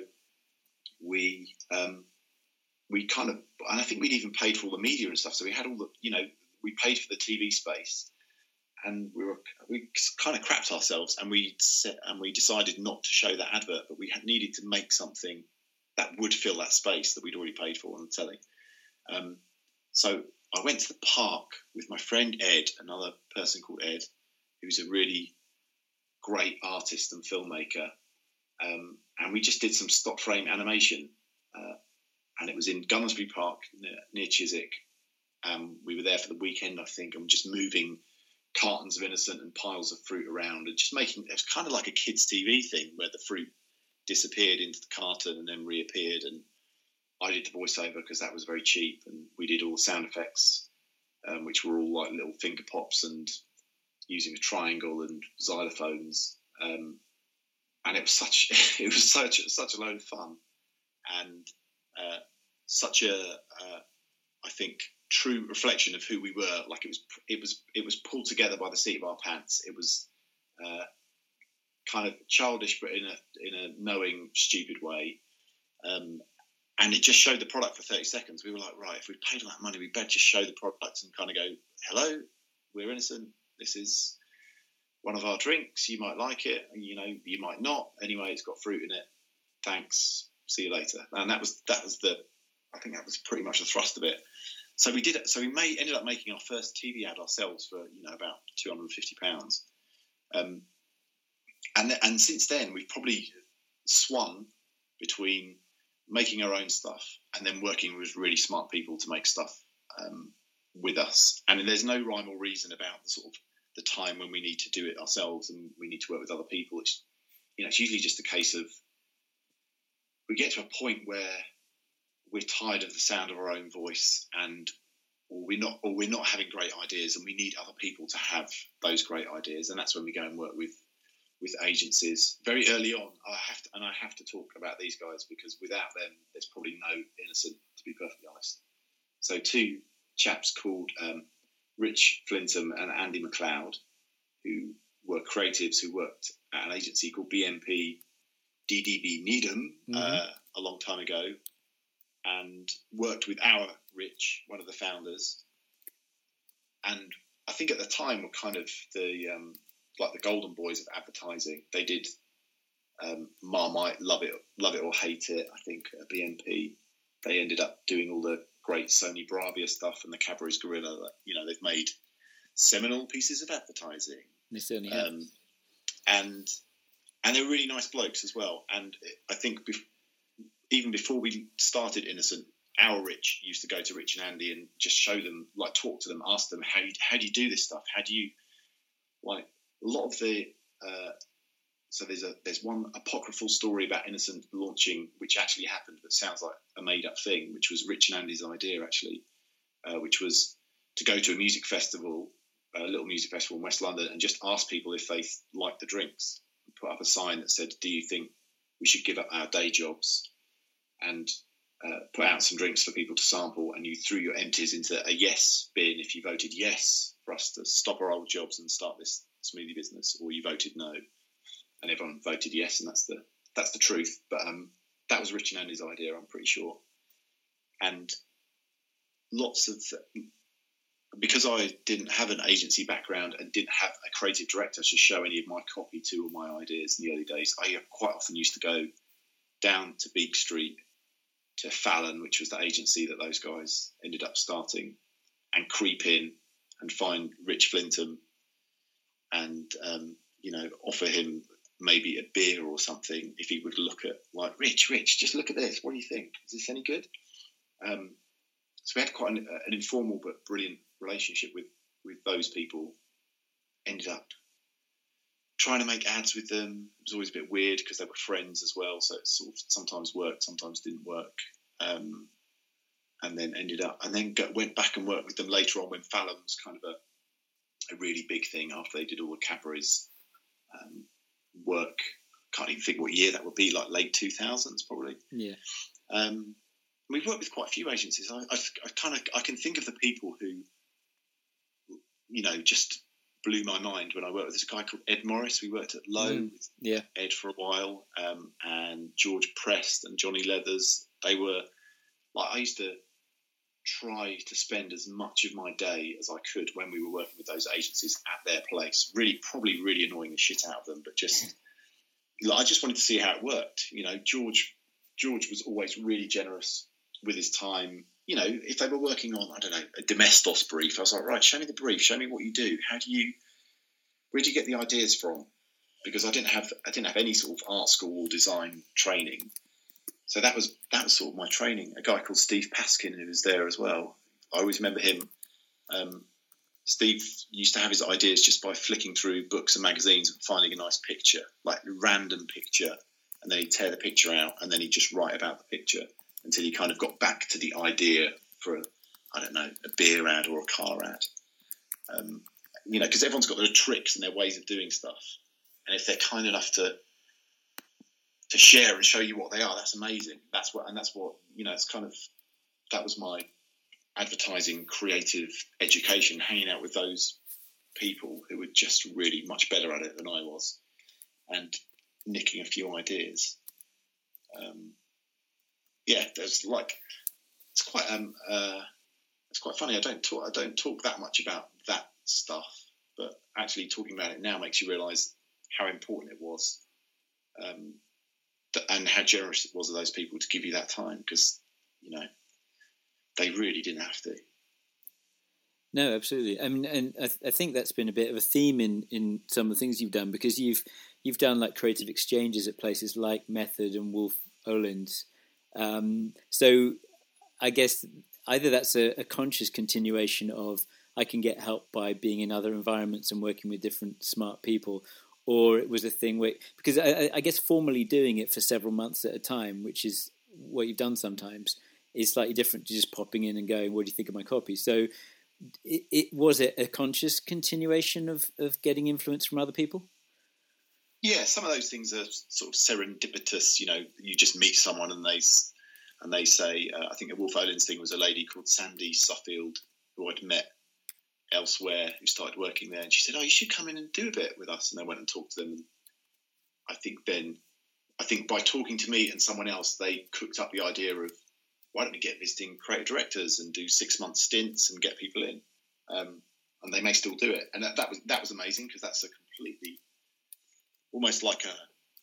we um, we kind of, and I think we'd even paid for all the media and stuff. So we had all the, you know, we paid for the T V space, and we were we kind of crapped ourselves, and we set, and we decided not to show that advert, but we had needed to make something that would fill that space that we'd already paid for on the telly. Um, so I went to the park with my friend Ed, another person called Ed, who's a really great artist and filmmaker. Um, and we just did some stop frame animation. Uh, and it was in Gunnersbury Park near, near Chiswick. Um, we were there for the weekend, I think, and we're just moving cartons of Innocent and piles of fruit around and just making, it was kind of like a kids' T V thing where the fruit disappeared into the carton and then reappeared. And I did the voiceover because that was very cheap, and we did all the sound effects, um, which were all like little finger pops and using a triangle and xylophones, um, and it was such it was such such a load of fun, and uh, such a uh, I think true reflection of who we were. Like it was it was it was pulled together by the seat of our pants. It was uh, kind of childish, but in a in a knowing, stupid way. Um, and it just showed the product for thirty seconds. We were like, right, if we paid all that money, we better just show the product and kind of go, hello, we're Innocent. This is one of our drinks. You might like it. You know, you might not. Anyway, it's got fruit in it. Thanks. See you later. And that was that was the, I think that was pretty much the thrust of it. So we did it. So we made, ended up making our first T V ad ourselves for, you know, about two hundred fifty pounds. Um, and th- and since then, we've probably swung between making our own stuff and then working with really smart people to make stuff um, with us. And there's no rhyme or reason about the sort of the time when we need to do it ourselves and we need to work with other people. It's, you know, it's usually just a case of we get to a point where we're tired of the sound of our own voice, and or we're not, or we're not having great ideas, and we need other people to have those great ideas, and that's when we go and work with with agencies. Very early on, I have to, and I have to talk about these guys because without them, there's probably no Innocent, to be perfectly honest. So two chaps called um, Rich Flintham and Andy McLeod, who were creatives who worked at an agency called B M P D D B Needham mm-hmm. uh, a long time ago, and worked with our Rich, one of the founders. And I think at the time were kind of the um, like the golden boys of advertising. They did um, Marmite, Love It, Love It or Hate It. I think at B M P they ended up doing all the great Sony Bravia stuff and the Cadbury's Gorilla. That, you know, they've made seminal pieces of advertising. They certainly have. Um, and and they're really nice blokes as well. And I think bef- even before we started Innocent, our Rich used to go to Rich and Andy and just show them, like talk to them, ask them, how you, how do you do this stuff? How do you, like a lot of the, uh, so there's a there's one apocryphal story about Innocent launching, which actually happened, but sounds like a made up thing, which was Rich and Andy's idea actually, uh, which was to go to a music festival, a little music festival in West London, and just ask people if they liked the drinks. Put up a sign that said, "Do you think we should give up our day jobs and uh, put out some drinks for people to sample?" And you threw your empties into a yes bin if you voted yes for us to stop our old jobs and start this smoothie business, or you voted no, and everyone voted yes, and that's the that's the truth. But um, that was Rich and Andy's idea, I'm pretty sure. And lots of, because I didn't have an agency background and didn't have a creative director to show any of my copy to or my ideas in the early days, I quite often used to go down to Beak Street to Fallon, which was the agency that those guys ended up starting, and creep in and find Rich Flintham and, um, you know, offer him maybe a beer or something if he would look at, like, Rich, Rich, just look at this. What do you think? Is this any good? Um, so we had quite an, an informal but brilliant relationship with, with those people. Ended up trying to make ads with them. It was always a bit weird because they were friends as well, so it sort of sometimes worked, sometimes didn't work. Um, and then ended up, and then got, went back and worked with them later on when Fallon was kind of a, a really big thing after they did all the Cadbury's um, work. Can't even think what year that would be, like late two thousands probably. Yeah. Um, we've worked with quite a few agencies. I, I, I kind of I can think of the people who, you know, just blew my mind when I worked with this guy called Ed Morris. We worked at Lowe mm, with yeah. Ed for a while, um, and George Prest and Johnny Leathers. They were like, I used to try to spend as much of my day as I could when we were working with those agencies at their place. Really, probably really annoying the shit out of them, but just like, I just wanted to see how it worked. You know, George George was always really generous with his time. You know, if they were working on, I don't know, a Domestos brief, I was like, right, show me the brief, show me what you do. How do you, where do you get the ideas from? Because I didn't have, I didn't have any sort of art school or design training. So that was, that was sort of my training. A guy called Steve Paskin, who was there as well. I always remember him. Um, Steve used to have his ideas just by flicking through books and magazines and finding a nice picture, like a random picture. And then he'd tear the picture out and then he'd just write about the picture until he kind of got back to the idea for, a, I don't know, a beer ad or a car ad. Um, you know, because everyone's got their tricks and their ways of doing stuff. And if they're kind enough to to share and show you what they are, that's amazing. That's what, and that's what, you know, it's kind of, that was my advertising creative education, hanging out with those people who were just really much better at it than I was and nicking a few ideas. Um, yeah, there's like it's quite um uh it's quite funny. I don't talk I don't talk that much about that stuff, but actually talking about it now makes you realise how important it was, um, th- and how generous it was of those people to give you that time, because you know they really didn't have to. No, absolutely. I mean, and I, th- I think that's been a bit of a theme in, in some of the things you've done, because you've you've done like creative exchanges at places like Method and Wolf Olin's. Um, so I guess either that's a, a conscious continuation of I can get help by being in other environments and working with different smart people, or it was a thing where, because I, I guess formally doing it for several months at a time, which is what you've done sometimes, is slightly different to just popping in and going, what do you think of my copy? So It, it was it a conscious continuation of, of getting influence from other people? Yeah, some of those things are sort of serendipitous. You know, you just meet someone and they and they say, uh, I think the Wolf Olin's thing was a lady called Sandy Suffield who I'd met elsewhere who started working there, and she said, "Oh, you should come in and do a bit with us." And I went and talked to them. And I think then, I think by talking to me and someone else, they cooked up the idea of, why don't we get visiting creative directors and do six month stints and get people in, um, and they may still do it. And that, that was that was amazing, because that's a completely, almost like a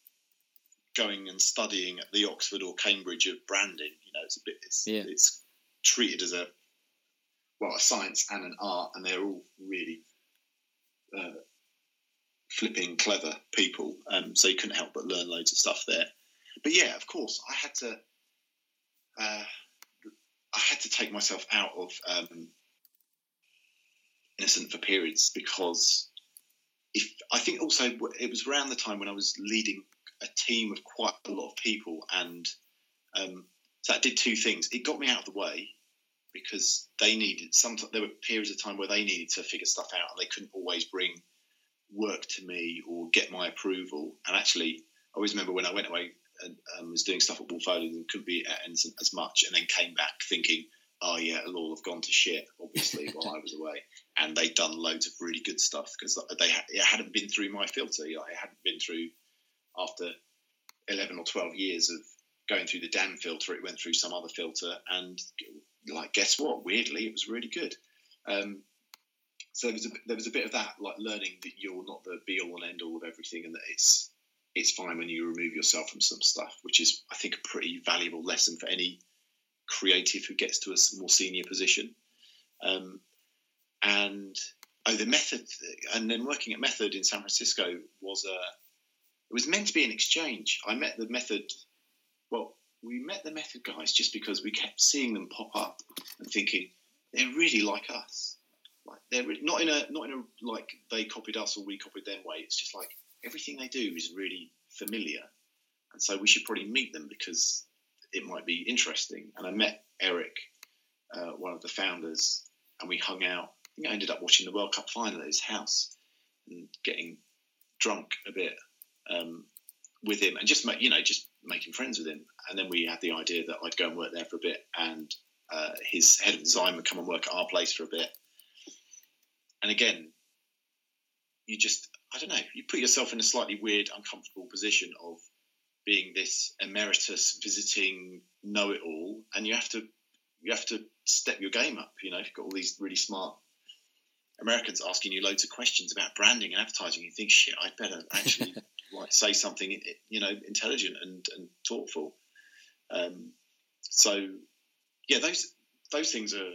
going and studying at the Oxford or Cambridge of branding. You know, it's a bit it's, yeah. it's treated as a well a science and an art, and they're all really uh, flipping clever people. Um, so you couldn't help but learn loads of stuff there. But yeah, of course, I had to. Uh, I had to take myself out of um, Innocent for periods, because if I think also it was around the time when I was leading a team of quite a lot of people, and um, so that did two things. It got me out of the way, because they needed some. There were periods of time where they needed to figure stuff out, and they couldn't always bring work to me or get my approval. And actually, I always remember when I went away and um, was doing stuff at Wolf Olin and couldn't be at Innocent as much, and then came back thinking, oh yeah, it'll all have gone to shit, obviously, while I was away. And they'd done loads of really good stuff, because they ha- it hadn't been through my filter. You know, it hadn't been through, after eleven or twelve years of going through the damn filter, it went through some other filter, and like, guess what? Weirdly, it was really good. Um, so there was a, there was a bit of that, like learning that you're not the be all and end all of everything, and that it's it's fine when you remove yourself from some stuff, which is, I think, a pretty valuable lesson for any creative who gets to a more senior position. Um, and oh, the Method, and then working at Method in San Francisco was a. It was meant to be an exchange. I met the Method. Well, we met the Method guys just because we kept seeing them pop up and thinking they're really like us. Like they're not in a not in a like they copied us or we copied them way. It's just like everything they do is really familiar, and so we should probably meet them because it might be interesting. And I met Eric, uh, one of the founders, and we hung out. I think I ended up watching the World Cup final at his house and getting drunk a bit um, with him, and just you know just making friends with him. And then we had the idea that I'd go and work there for a bit, and uh, his head of design would come and work at our place for a bit. And again, you just, I don't know, you put yourself in a slightly weird, uncomfortable position of being this emeritus visiting know-it-all, and you have to you have to step your game up. You know, you've got all these really smart Americans asking you loads of questions about branding and advertising. You think, shit, I'd better actually like say something, you know, intelligent and, and thoughtful. Um, so, yeah, those those things are,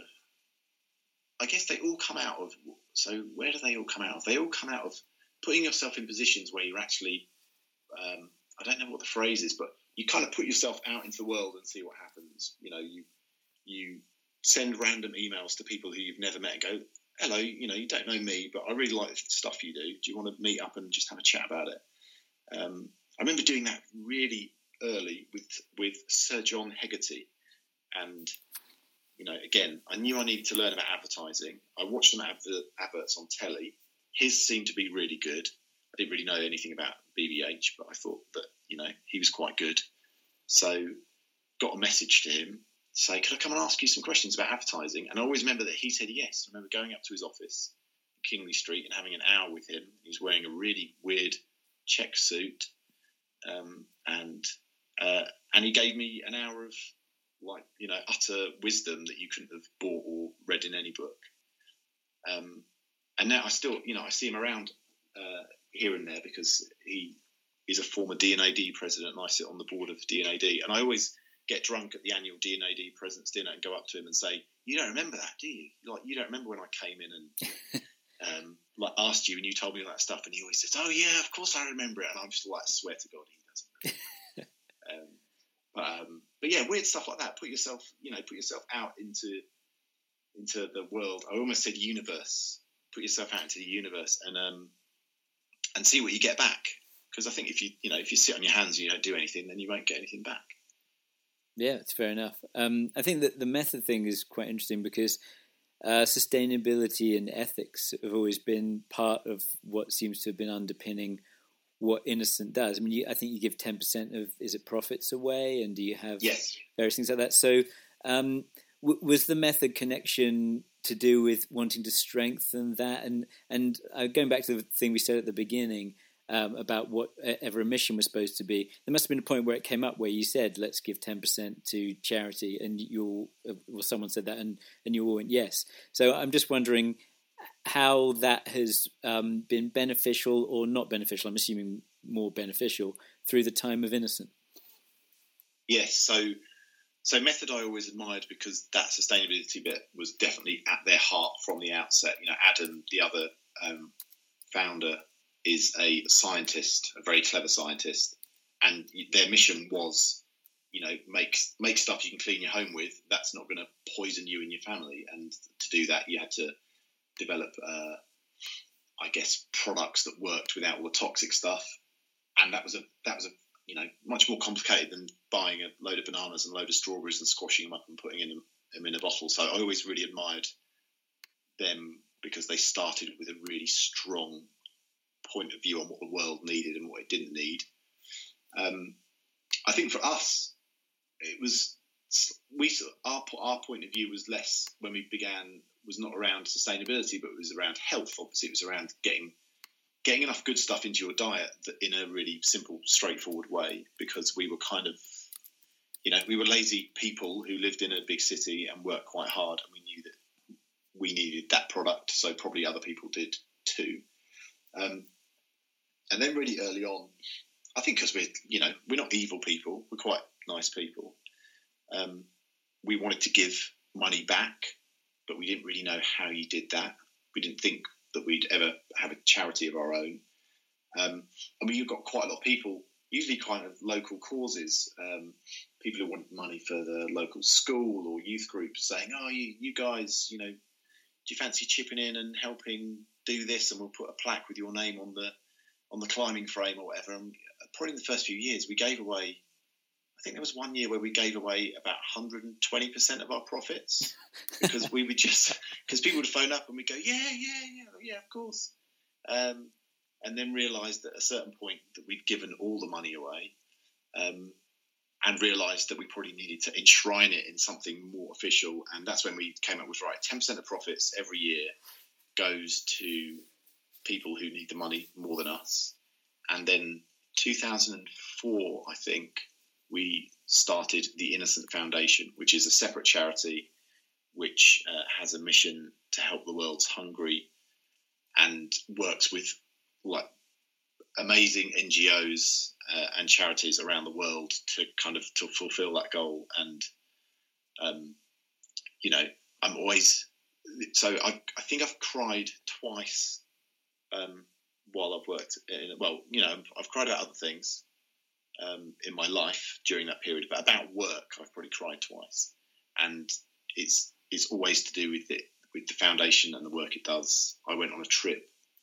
I guess they all come out of, so where do they all come out of? They all come out of putting yourself in positions where you're actually, um, I don't know what the phrase is, but you kind of put yourself out into the world and see what happens. You know, you you send random emails to people who you've never met and go, hello, you know, you don't know me, but I really like the stuff you do. Do you want to meet up and just have a chat about it? Um, I remember doing that really early with with Sir John Hegarty. And, you know, again, I knew I needed to learn about advertising. I watched some adver- adverts on telly. His seemed to be really good. I didn't really know anything about B B H, but I thought that, you know, he was quite good. So got a message to him, say, could I come and ask you some questions about advertising? And I always remember that he said yes. I remember going up to his office, Kingly Street, and having an hour with him. He was wearing a really weird check suit, um, and uh, and he gave me an hour of like, you know, utter wisdom that you couldn't have bought or read in any book. Um, and now I still, you know, I see him around uh, here and there because he is a former D N A D president and I sit on the board of D N A D. And I always get drunk at the annual D N A D President's Dinner and go up to him and say, you don't remember that, do you? Like, you don't remember when I came in and um, like asked you and you told me all that stuff? And he always says, oh, yeah, of course I remember it. And I'm just like, I swear to God, he doesn't. um, but, um, but yeah, weird stuff like that. Put yourself, you know, put yourself out into into the world. I almost said universe. Put yourself out into the universe and um, and see what you get back. Because I think if you, you know, if you sit on your hands and you don't do anything, then you won't get anything back. Yeah, it's fair enough. Um, I think that the method thing is quite interesting because uh, sustainability and ethics have always been part of what seems to have been underpinning what Innocent does. I mean, you, I think you give ten percent of, is it profits away? And do you have yes. various things like that? So um, w- was the method connection to do with wanting to strengthen that? And, and uh, going back to the thing we said at the beginning, Um, about whatever a mission was supposed to be. There must have been a point where it came up where you said, let's give ten percent to charity, and you all, well, someone said that, and, and you all went yes. So I'm just wondering how that has um, been beneficial or not beneficial. I'm assuming more beneficial through the time of Innocent. Yes, so so method I always admired because that sustainability bit was definitely at their heart from the outset. You know, Adam, the other um, founder, is a scientist, a very clever scientist, and their mission was, you know, make make stuff you can clean your home with. That's not going to poison you and your family. And to do that, you had to develop, uh, I guess, products that worked without all the toxic stuff. And that was a that was a you know much more complicated than buying a load of bananas and a load of strawberries and squashing them up and putting in them in a bottle. So I always really admired them because they started with a really strong point of view on what the world needed and what it didn't need. Um, I think for us, it was we our our point of view was less when we began was not around sustainability, but it was around health. Obviously, it was around getting getting enough good stuff into your diet that in a really simple, straightforward way. Because we were kind of, you know, we were lazy people who lived in a big city and worked quite hard, and we knew that we needed that product, so probably other people did too. Um, and then really early on, I think because we're, you know, we're not evil people, we're quite nice people. Um, we wanted to give money back, but we didn't really know how you did that. We didn't think that we'd ever have a charity of our own. Um, I mean, you've got quite a lot of people, usually kind of local causes, um, people who want money for the local school or youth groups saying, oh, you, you guys, you know, do you fancy chipping in and helping do this, and we'll put a plaque with your name on the on the climbing frame or whatever. And probably in the first few years, we gave away, I think there was one year where we gave away about one hundred twenty percent of our profits because we would just, because people would phone up and we'd go, yeah, yeah, yeah, yeah, of course. Um, and then realised at a certain point that we'd given all the money away um, and realised that we probably needed to enshrine it in something more official. And that's when we came up with, right, ten percent of profits every year goes to people who need the money more than us. And then two thousand four, I think, we started the Innocent Foundation, which is a separate charity which uh, has a mission to help the world's hungry and works with like amazing N G Os uh, and charities around the world to kind of to fulfill that goal. And um, you know, I'm always so I, I think I've cried twice um, while I've worked in, well, you know, I've cried about other things um, in my life during that period, but about work I've probably cried twice, and it's it's always to do with it with the foundation and the work it does. I went on a trip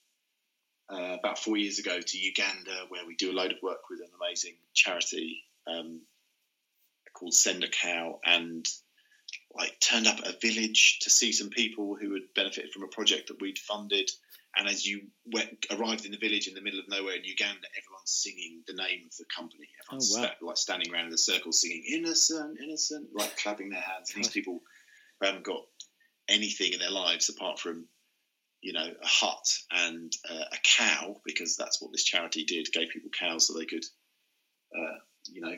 uh, about four years ago to Uganda where we do a load of work with an amazing charity um, called Send a Cow, and like turned up at a village to see some people who had benefited from a project that we'd funded. And as you went, arrived in the village in the middle of nowhere in Uganda, everyone's singing the name of the company. Everyone's oh, wow. sta- like standing around in a circle singing "Innocent, Innocent," like clapping their hands. And these people who haven't got anything in their lives apart from, you know, a hut and uh, a cow, because that's what this charity did, gave people cows so they could, uh, you know,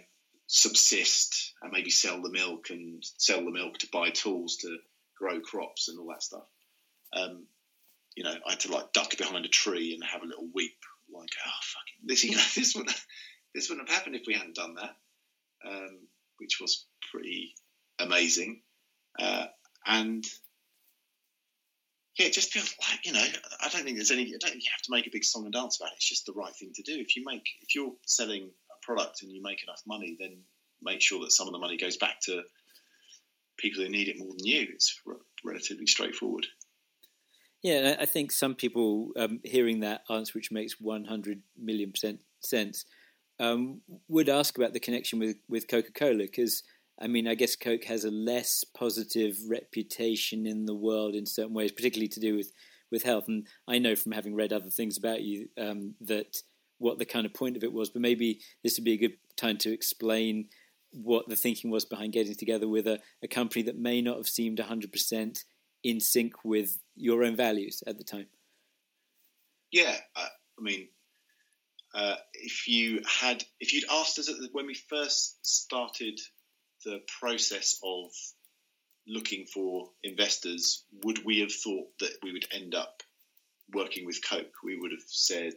subsist and maybe sell the milk and sell the milk to buy tools to grow crops and all that stuff. Um, you know, I had to like duck behind a tree and have a little weep, like, oh, fucking this, you know, this wouldn't, this wouldn't have happened if we hadn't done that, um, which was pretty amazing. Uh, and yeah, it just feels like, you know, I don't think there's any, I don't think you have to make a big song and dance about it. It's just the right thing to do. If you make, if you're selling a product and you make enough money, then make sure that some of the money goes back to people who need it more than you. It's re- relatively straightforward. Yeah, I think some people um, hearing that answer, which makes one hundred million percent sense, um, would ask about the connection with, with Coca-Cola, because, I mean, I guess Coke has a less positive reputation in the world in certain ways, particularly to do with, with health. And I know from having read other things about you um, that what the kind of point of it was, but maybe this would be a good time to explain what the thinking was behind getting together with a, a company that may not have seemed one hundred percent in sync with your own values at the time. Yeah, I, I mean, uh, if you had, if you'd asked us at the, when we first started the process of looking for investors, would we have thought that we would end up working with Coke? We would have said,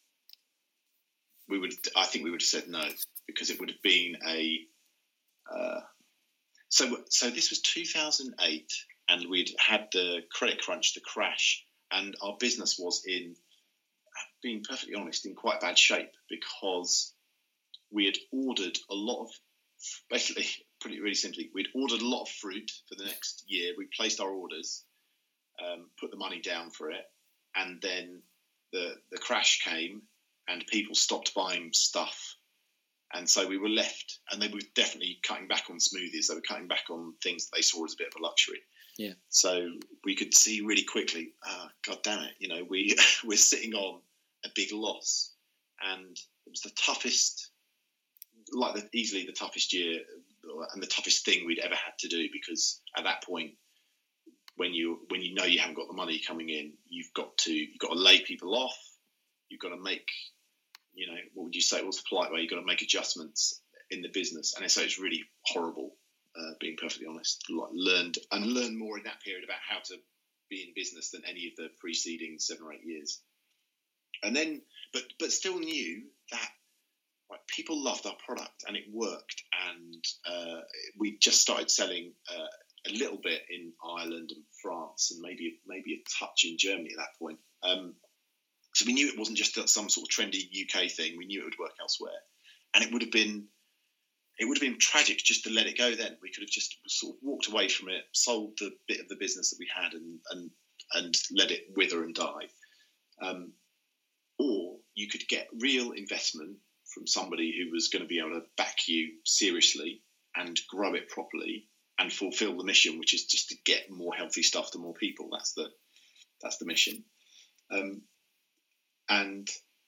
we would, I think we would have said no, because it would have been a, uh, so, so this was two thousand eight, and we'd had the credit crunch, the crash, and our business was in, being perfectly honest, in quite bad shape, because we had ordered a lot of, basically, pretty really simply, we'd ordered a lot of fruit for the next year. We placed our orders, um, put the money down for it, and then the the crash came, and people stopped buying stuff. And so we were left, and they were definitely cutting back on smoothies. They were cutting back on things that they saw as a bit of a luxury. Yeah. So we could see really quickly, uh, God damn it, you know, we, we're sitting on a big loss. And it was the toughest, like the, easily the toughest year and the toughest thing we'd ever had to do, because at that point, when you when you know you haven't got the money coming in, you've got to you've got to lay people off. You've got to make, you know, what would you say? What's the polite way? You've got to make adjustments in the business, and so it's really horrible. Uh, being perfectly honest, like learned and learned more in that period about how to be in business than any of the preceding seven or eight years. And then, but but still knew that like people loved our product and it worked, and uh, we just started selling uh, a little bit in Ireland and France, and maybe maybe a touch in Germany at that point. Um, so we knew it wasn't just some sort of trendy U K thing. We knew it would work elsewhere, and it would have been. It would have been tragic just to let it go then. We could have just sort of walked away from it, sold the bit of the business that we had, and and, and let it wither and die. Um, or you could get real investment from somebody who was going to be able to back you seriously and grow it properly and fulfill the mission, which is just to get more healthy stuff to more people. That's the that's the mission. Um, and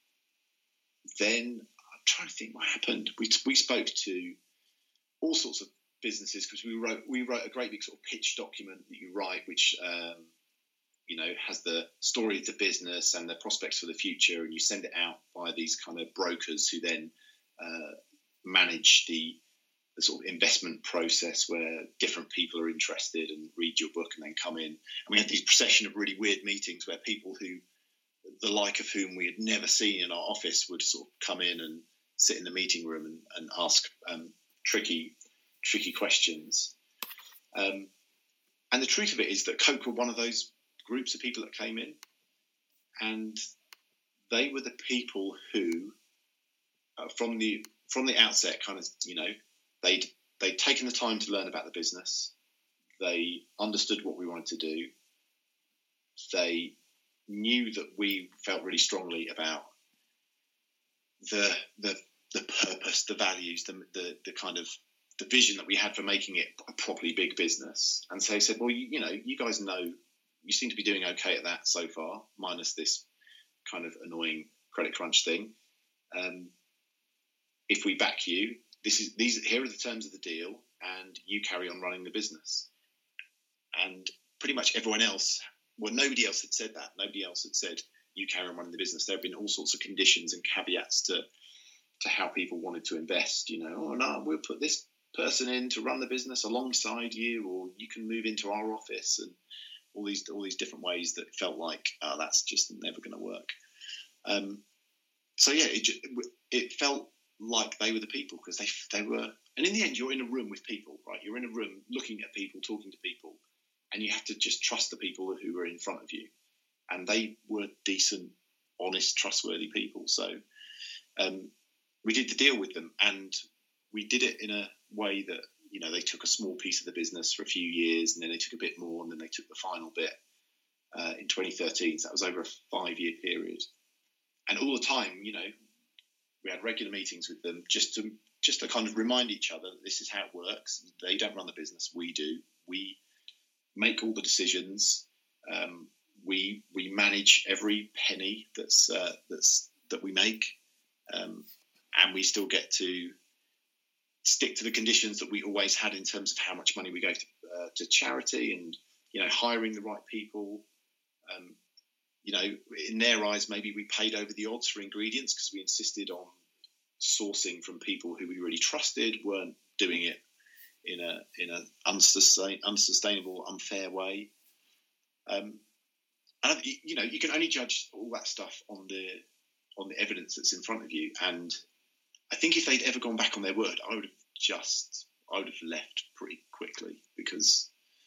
then I'm trying to think what happened. We we spoke to all sorts of businesses, because we wrote we wrote a great big sort of pitch document that you write, which um, you know has the story of the business and the prospects for the future, and you send it out by these kind of brokers who then uh, manage the, the sort of investment process, where different people are interested and read your book and then come in. And we had this procession of really weird meetings where people who the like of whom we had never seen in our office would sort of come in and sit in the meeting room and, and ask um, tricky, tricky questions. Um, and the truth of it is that Coke were one of those groups of people that came in, and they were the people who, uh, from the from the outset, kind of, you know, they'd they'd taken the time to learn about the business. They understood what we wanted to do. They knew that we felt really strongly about the the the purpose, the values, the the, the kind of the vision that we had for making it a properly big business. And so they said, well, you, you know, you guys know, you seem to be doing okay at that so far, minus this kind of annoying credit crunch thing. Um, if we back you, this is these here are the terms of the deal, and you carry on running the business. And pretty much everyone else, well, nobody else had said that. Nobody else had said you carry on running the business. There have been all sorts of conditions and caveats to to how people wanted to invest. You know, oh no, we'll put this person in to run the business alongside you, or you can move into our office, and all these all these different ways that felt like, oh, that's just never going to work. Um, so yeah, it it felt like they were the people, because they they were. And in the end, you're in a room with people, right? You're in a room looking at people, talking to people, and you have to just trust the people who are in front of you. And they were decent, honest, trustworthy people. So um, we did the deal with them, and we did it in a way that, you know, they took a small piece of the business for a few years, and then they took a bit more, and then they took the final bit uh, in twenty thirteen. So that was over a five-year period. And all the time, you know, we had regular meetings with them just to just to kind of remind each other that this is how it works. They don't run the business, we do. We make all the decisions. Um, we we manage every penny that's uh, that's that we make, um, and we still get to stick to the conditions that we always had in terms of how much money we gave to, uh, to charity, and, you know, hiring the right people. Um, you know, in their eyes, maybe we paid over the odds for ingredients because we insisted on sourcing from people who we really trusted, weren't doing it in a in a unsustain, unsustainable, unfair way. Um, and you know, you can only judge all that stuff on the on the evidence that's in front of you. And I think if they'd ever gone back on their word, I would have just I would have left pretty quickly, because,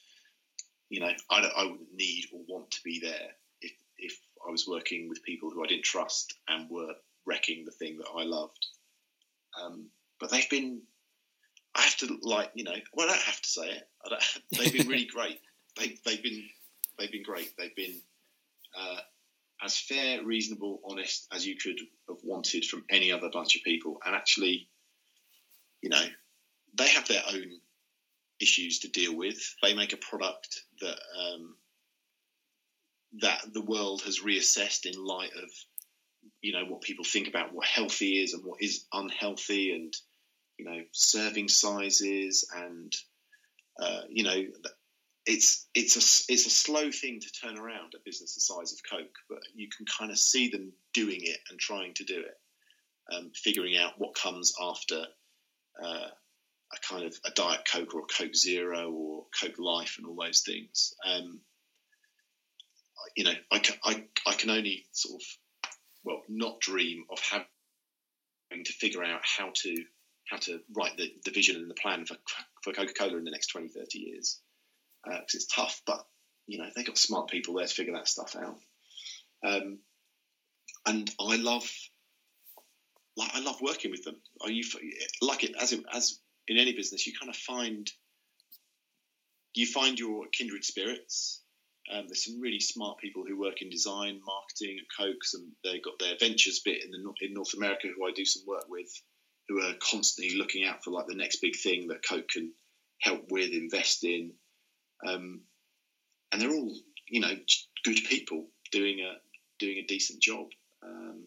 you know, I don't, I wouldn't need or want to be there if if I was working with people who I didn't trust and were wrecking the thing that I loved. Um, but they've been, I have to like, you know, well, I don't have to say it. I don't, they've been really great. They, they've been, they've been great. They've been uh, as fair, reasonable, honest as you could have wanted from any other bunch of people. And actually, you know, they have their own issues to deal with. They make a product that um, that the world has reassessed in light of, you know, what people think about what healthy is and what is unhealthy, and, you know, serving sizes, and uh, you know, it's it's a it's a slow thing to turn around a business the size of Coke, but you can kind of see them doing it and trying to do it, um, figuring out what comes after uh, a kind of a Diet Coke or a Coke Zero or Coke Life and all those things. Um, you know, I can, I I can only sort of, well, not dream of having to figure out how to how to write the, the vision and the plan for for Coca-Cola in the next twenty, thirty years, because uh, it's tough. But, you know, they've got smart people there to figure that stuff out. Um, and I love, like, I love working with them. Are you like it as in, as in any business? You kind of find you find your kindred spirits. Um, there's some really smart people who work in design, marketing at Coke. Some they've got their ventures bit in the in North America, who I do some work with, who are constantly looking out for like the next big thing that Coke can help with, invest in. Um, and they're all, you know, good people doing a doing a decent job. Um,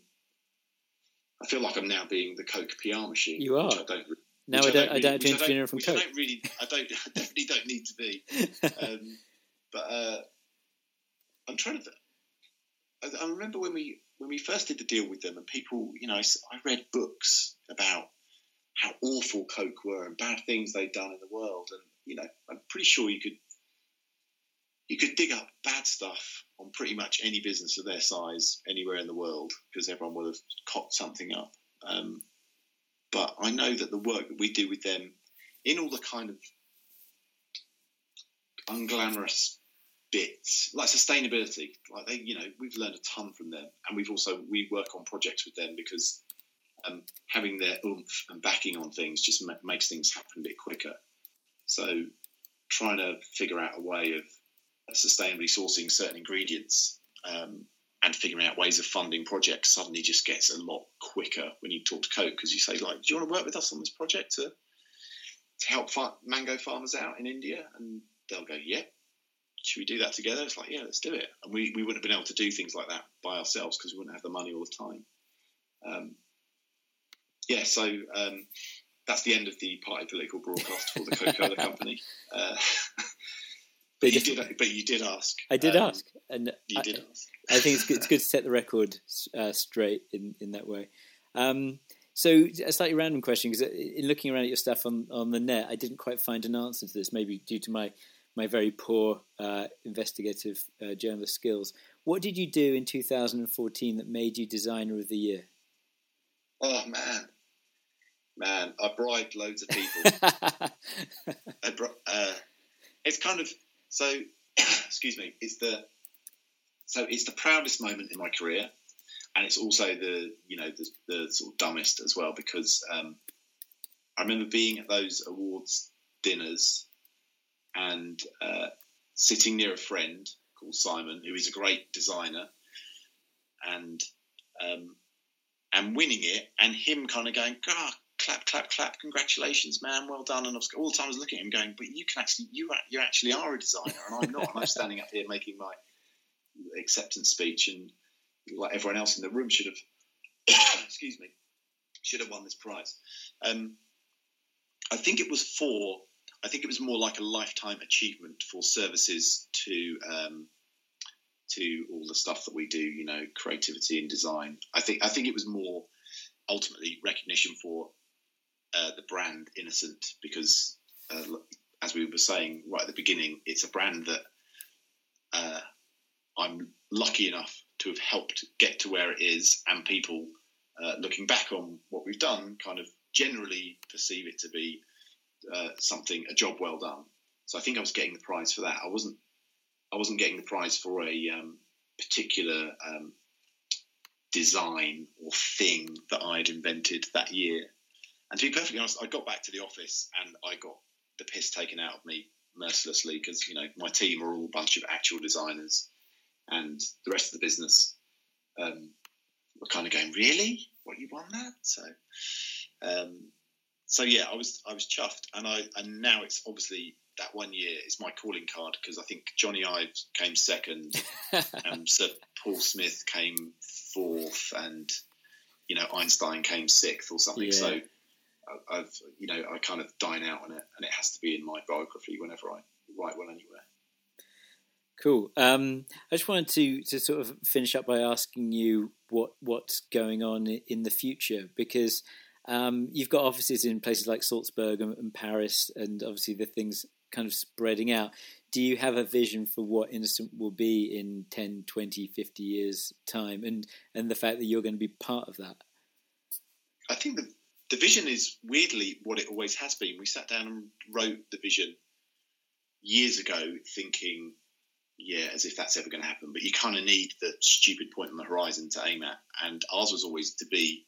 I feel like I'm now being the Coke P R machine. You are. Which I don't, no, I don't. I don't, really, I don't have to interview from Coke. I don't really. I don't. I definitely don't need to be. Um, but. Uh, I'm trying to. I, I remember when we when we first did the deal with them, and people, you know, I, I read books about how awful Coke were and bad things they'd done in the world, and, you know, I'm pretty sure you could you could dig up bad stuff on pretty much any business of their size anywhere in the world, because everyone would have copped something up. Um, but I know that the work that we do with them, in all the kind of unglamorous bits, like sustainability, like they, you know, we've learned a ton from them, and we've also we work on projects with them because um, having their oomph and backing on things just ma- makes things happen a bit quicker. So trying to figure out a way of uh, sustainably sourcing certain ingredients um, and figuring out ways of funding projects suddenly just gets a lot quicker when you talk to Coke, because you say, like, do you want to work with us on this project to to help far- mango farmers out in India? And they'll go, yeah. Should we do that together? It's like, yeah, let's do it. And we, we wouldn't have been able to do things like that by ourselves because we wouldn't have the money all the time. Um, yeah, so um, that's the end of the party political broadcast for the Coca-Cola company. Uh, but, you did, but you did ask. I did um, ask. and You I, did ask. I think it's good, it's good to set the record uh, straight in, in that way. Um, So a slightly random question, because in looking around at your stuff on, on the net, I didn't quite find an answer to this, maybe due to my, my very poor uh, investigative uh, journalist skills. What did you do in two thousand fourteen that made you Designer of the Year? Oh, man. Man, I bribed loads of people. I bri- uh, it's kind of, so, excuse me, it's the, so it's the proudest moment in my career. And it's also the, you know, the, the sort of dumbest as well, because um, I remember being at those awards dinners and uh, sitting near a friend called Simon, who is a great designer, and um, and winning it, and him kind of going, "Ah, clap, clap, clap! Congratulations, man! Well done!" And I was, all the time I was looking at him, going, "But you can actually, you you actually are a designer, and I'm not." And I'm standing up here making my acceptance speech, and like everyone else in the room should have, excuse me, should have won this prize. Um, I think it was for, I think it was more like a lifetime achievement for services to um, to all the stuff that we do, you know, creativity and design. I think I think it was more ultimately recognition for uh, the brand Innocent, because uh, as we were saying right at the beginning, it's a brand that uh, I'm lucky enough to have helped get to where it is, and people uh, looking back on what we've done kind of generally perceive it to be uh, something, a job well done. So I think I was getting the prize for that. I wasn't I wasn't getting the prize for a um, particular um, design or thing that I'd invented that year. And to be perfectly honest, I got back to the office and I got the piss taken out of me mercilessly, because, you know, my team are all a bunch of actual designers. And the rest of the business um, were kind of going, "Really? What, you won that?" So, um, so yeah, I was I was chuffed, and I and now it's obviously that one year is my calling card, because I think Johnny Ive came second, and Sir Paul Smith came fourth, and you know Einstein came sixth or something. Yeah. So I've you know I kind of dine out on it, and it has to be in my biography whenever I write one anywhere. Cool. Um, I just wanted to, to sort of finish up by asking you what what's going on in the future, because um, you've got offices in places like Salzburg and, and Paris, and obviously the things kind of spreading out. Do you have a vision for what Innocent will be in ten, twenty, fifty years' time, and, and the fact that you're going to be part of that? I think the, the vision is weirdly what it always has been. We sat down and wrote the vision years ago thinking, yeah, as if that's ever going to happen. But you kind of need the stupid point on the horizon to aim at. And ours was always to be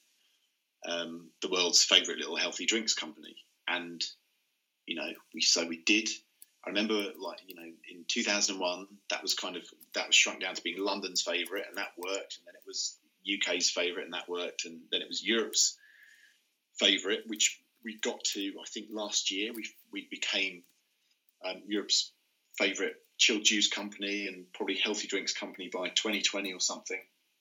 um, the world's favourite little healthy drinks company. And, you know, we so we did. I remember, like, you know, in two thousand one, that was kind of, that was shrunk down to being London's favourite, and that worked. And then it was U K's favourite, and that worked. And then it was Europe's favourite, which we got to, I think, last year. We, we became um, Europe's favourite chilled juice company and probably healthy drinks company by twenty twenty or something.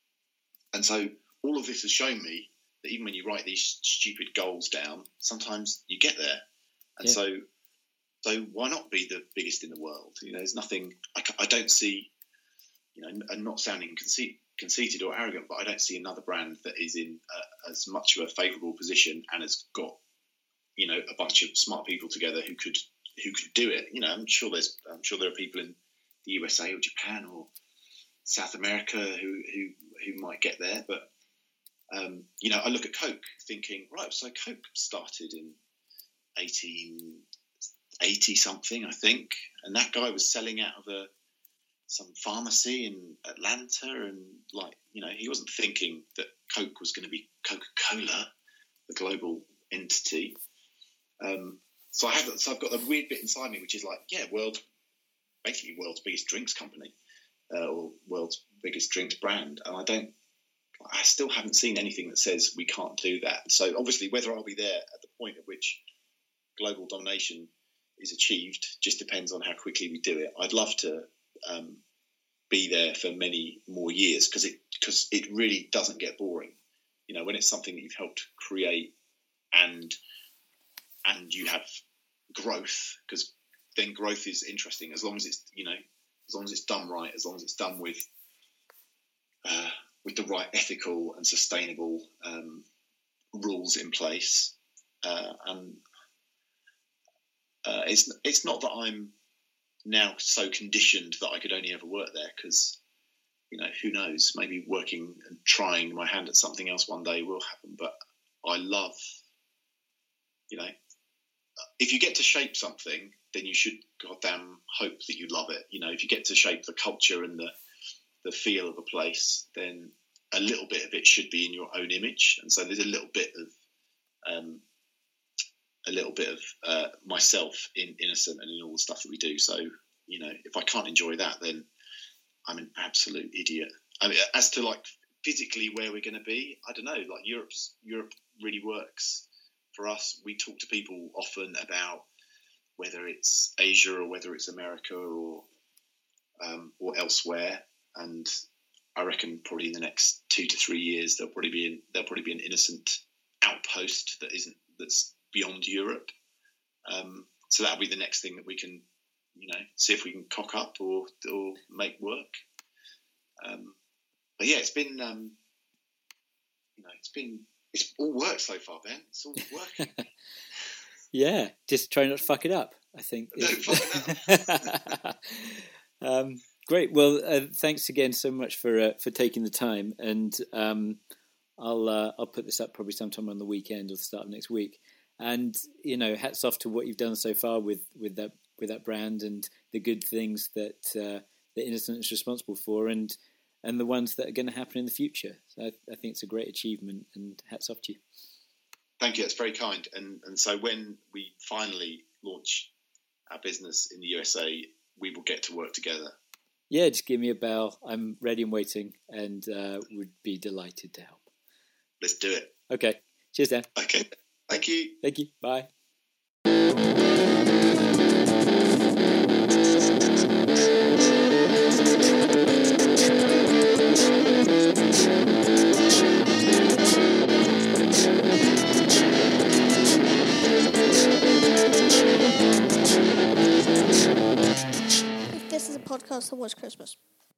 And so all of this has shown me that even when you write these stupid goals down, sometimes you get there. And yeah. so so why not be the biggest in the world? You know, there's nothing, I, I don't see, you know, and not sounding conceit, conceited or arrogant, but I don't see another brand that is in uh, as much of a favourable position and has got, you know, a bunch of smart people together who could who could do it. You know, I'm sure there's, I'm sure there are people in the U S A or Japan or South America who who, who might get there. But um, you know, I look at Coke, thinking, right, so Coke started in eighteen eighty something, I think, and that guy was selling out of a some pharmacy in Atlanta, and like, you know, he wasn't thinking that Coke was going to be Coca-Cola, the global entity. Um, So I have, so I've got a weird bit inside me, which is like, yeah, world, basically world's biggest drinks company, uh, or world's biggest drinks brand, and I don't, I still haven't seen anything that says we can't do that. So obviously, whether I'll be there at the point at which global domination is achieved just depends on how quickly we do it. I'd love to um, be there for many more years, because it because it really doesn't get boring. You know, when it's something that you've helped create and and you have growth, because then growth is interesting as long as it's, you know, as long as it's done right, as long as it's done with uh, with the right ethical and sustainable um, rules in place, uh, and uh, it's it's not that I'm now so conditioned that I could only ever work there, because, you know, who knows, maybe working and trying my hand at something else one day will happen. But I love, you know, if you get to shape something, then you should goddamn hope that you love it. You know, if you get to shape the culture and the the feel of a place, then a little bit of it should be in your own image. And so there's a little bit of um, a little bit of uh, myself in Innocent and in all the stuff that we do. So, you know, if I can't enjoy that, then I'm an absolute idiot. I mean, as to like physically where we're going to be, I don't know. Like Europe's Europe really works for us. We talk to people often about whether it's Asia or whether it's America or um, or elsewhere, and I reckon probably in the next two to three years there'll probably be an, there'll probably be an Innocent outpost that isn't that's beyond Europe. Um, so that'll be the next thing that we can, you know, see if we can cock up or or make work. Um, but yeah, it's been, um, you know, it's been it's all worked so far, Ben. It's all working. Yeah, just try not to fuck it up, I think. Don't fuck it up. um, great. Well, uh, thanks again so much for uh, for taking the time, and um, I'll uh, I'll put this up probably sometime on the weekend or the start of next week. And, you know, hats off to what you've done so far with, with that with that brand and the good things that uh, that Innocent is responsible for, and and the ones that are going to happen in the future. So I, I think it's a great achievement, and hats off to you. Thank you. That's very kind. And and so when we finally launch our business in the U S A, we will get to work together. Yeah, just give me a bell. I'm ready and waiting, and uh, would be delighted to help. Let's do it. Okay. Cheers, Dan. Okay. Thank you. Thank you. Bye. This is a podcast that was Christmas.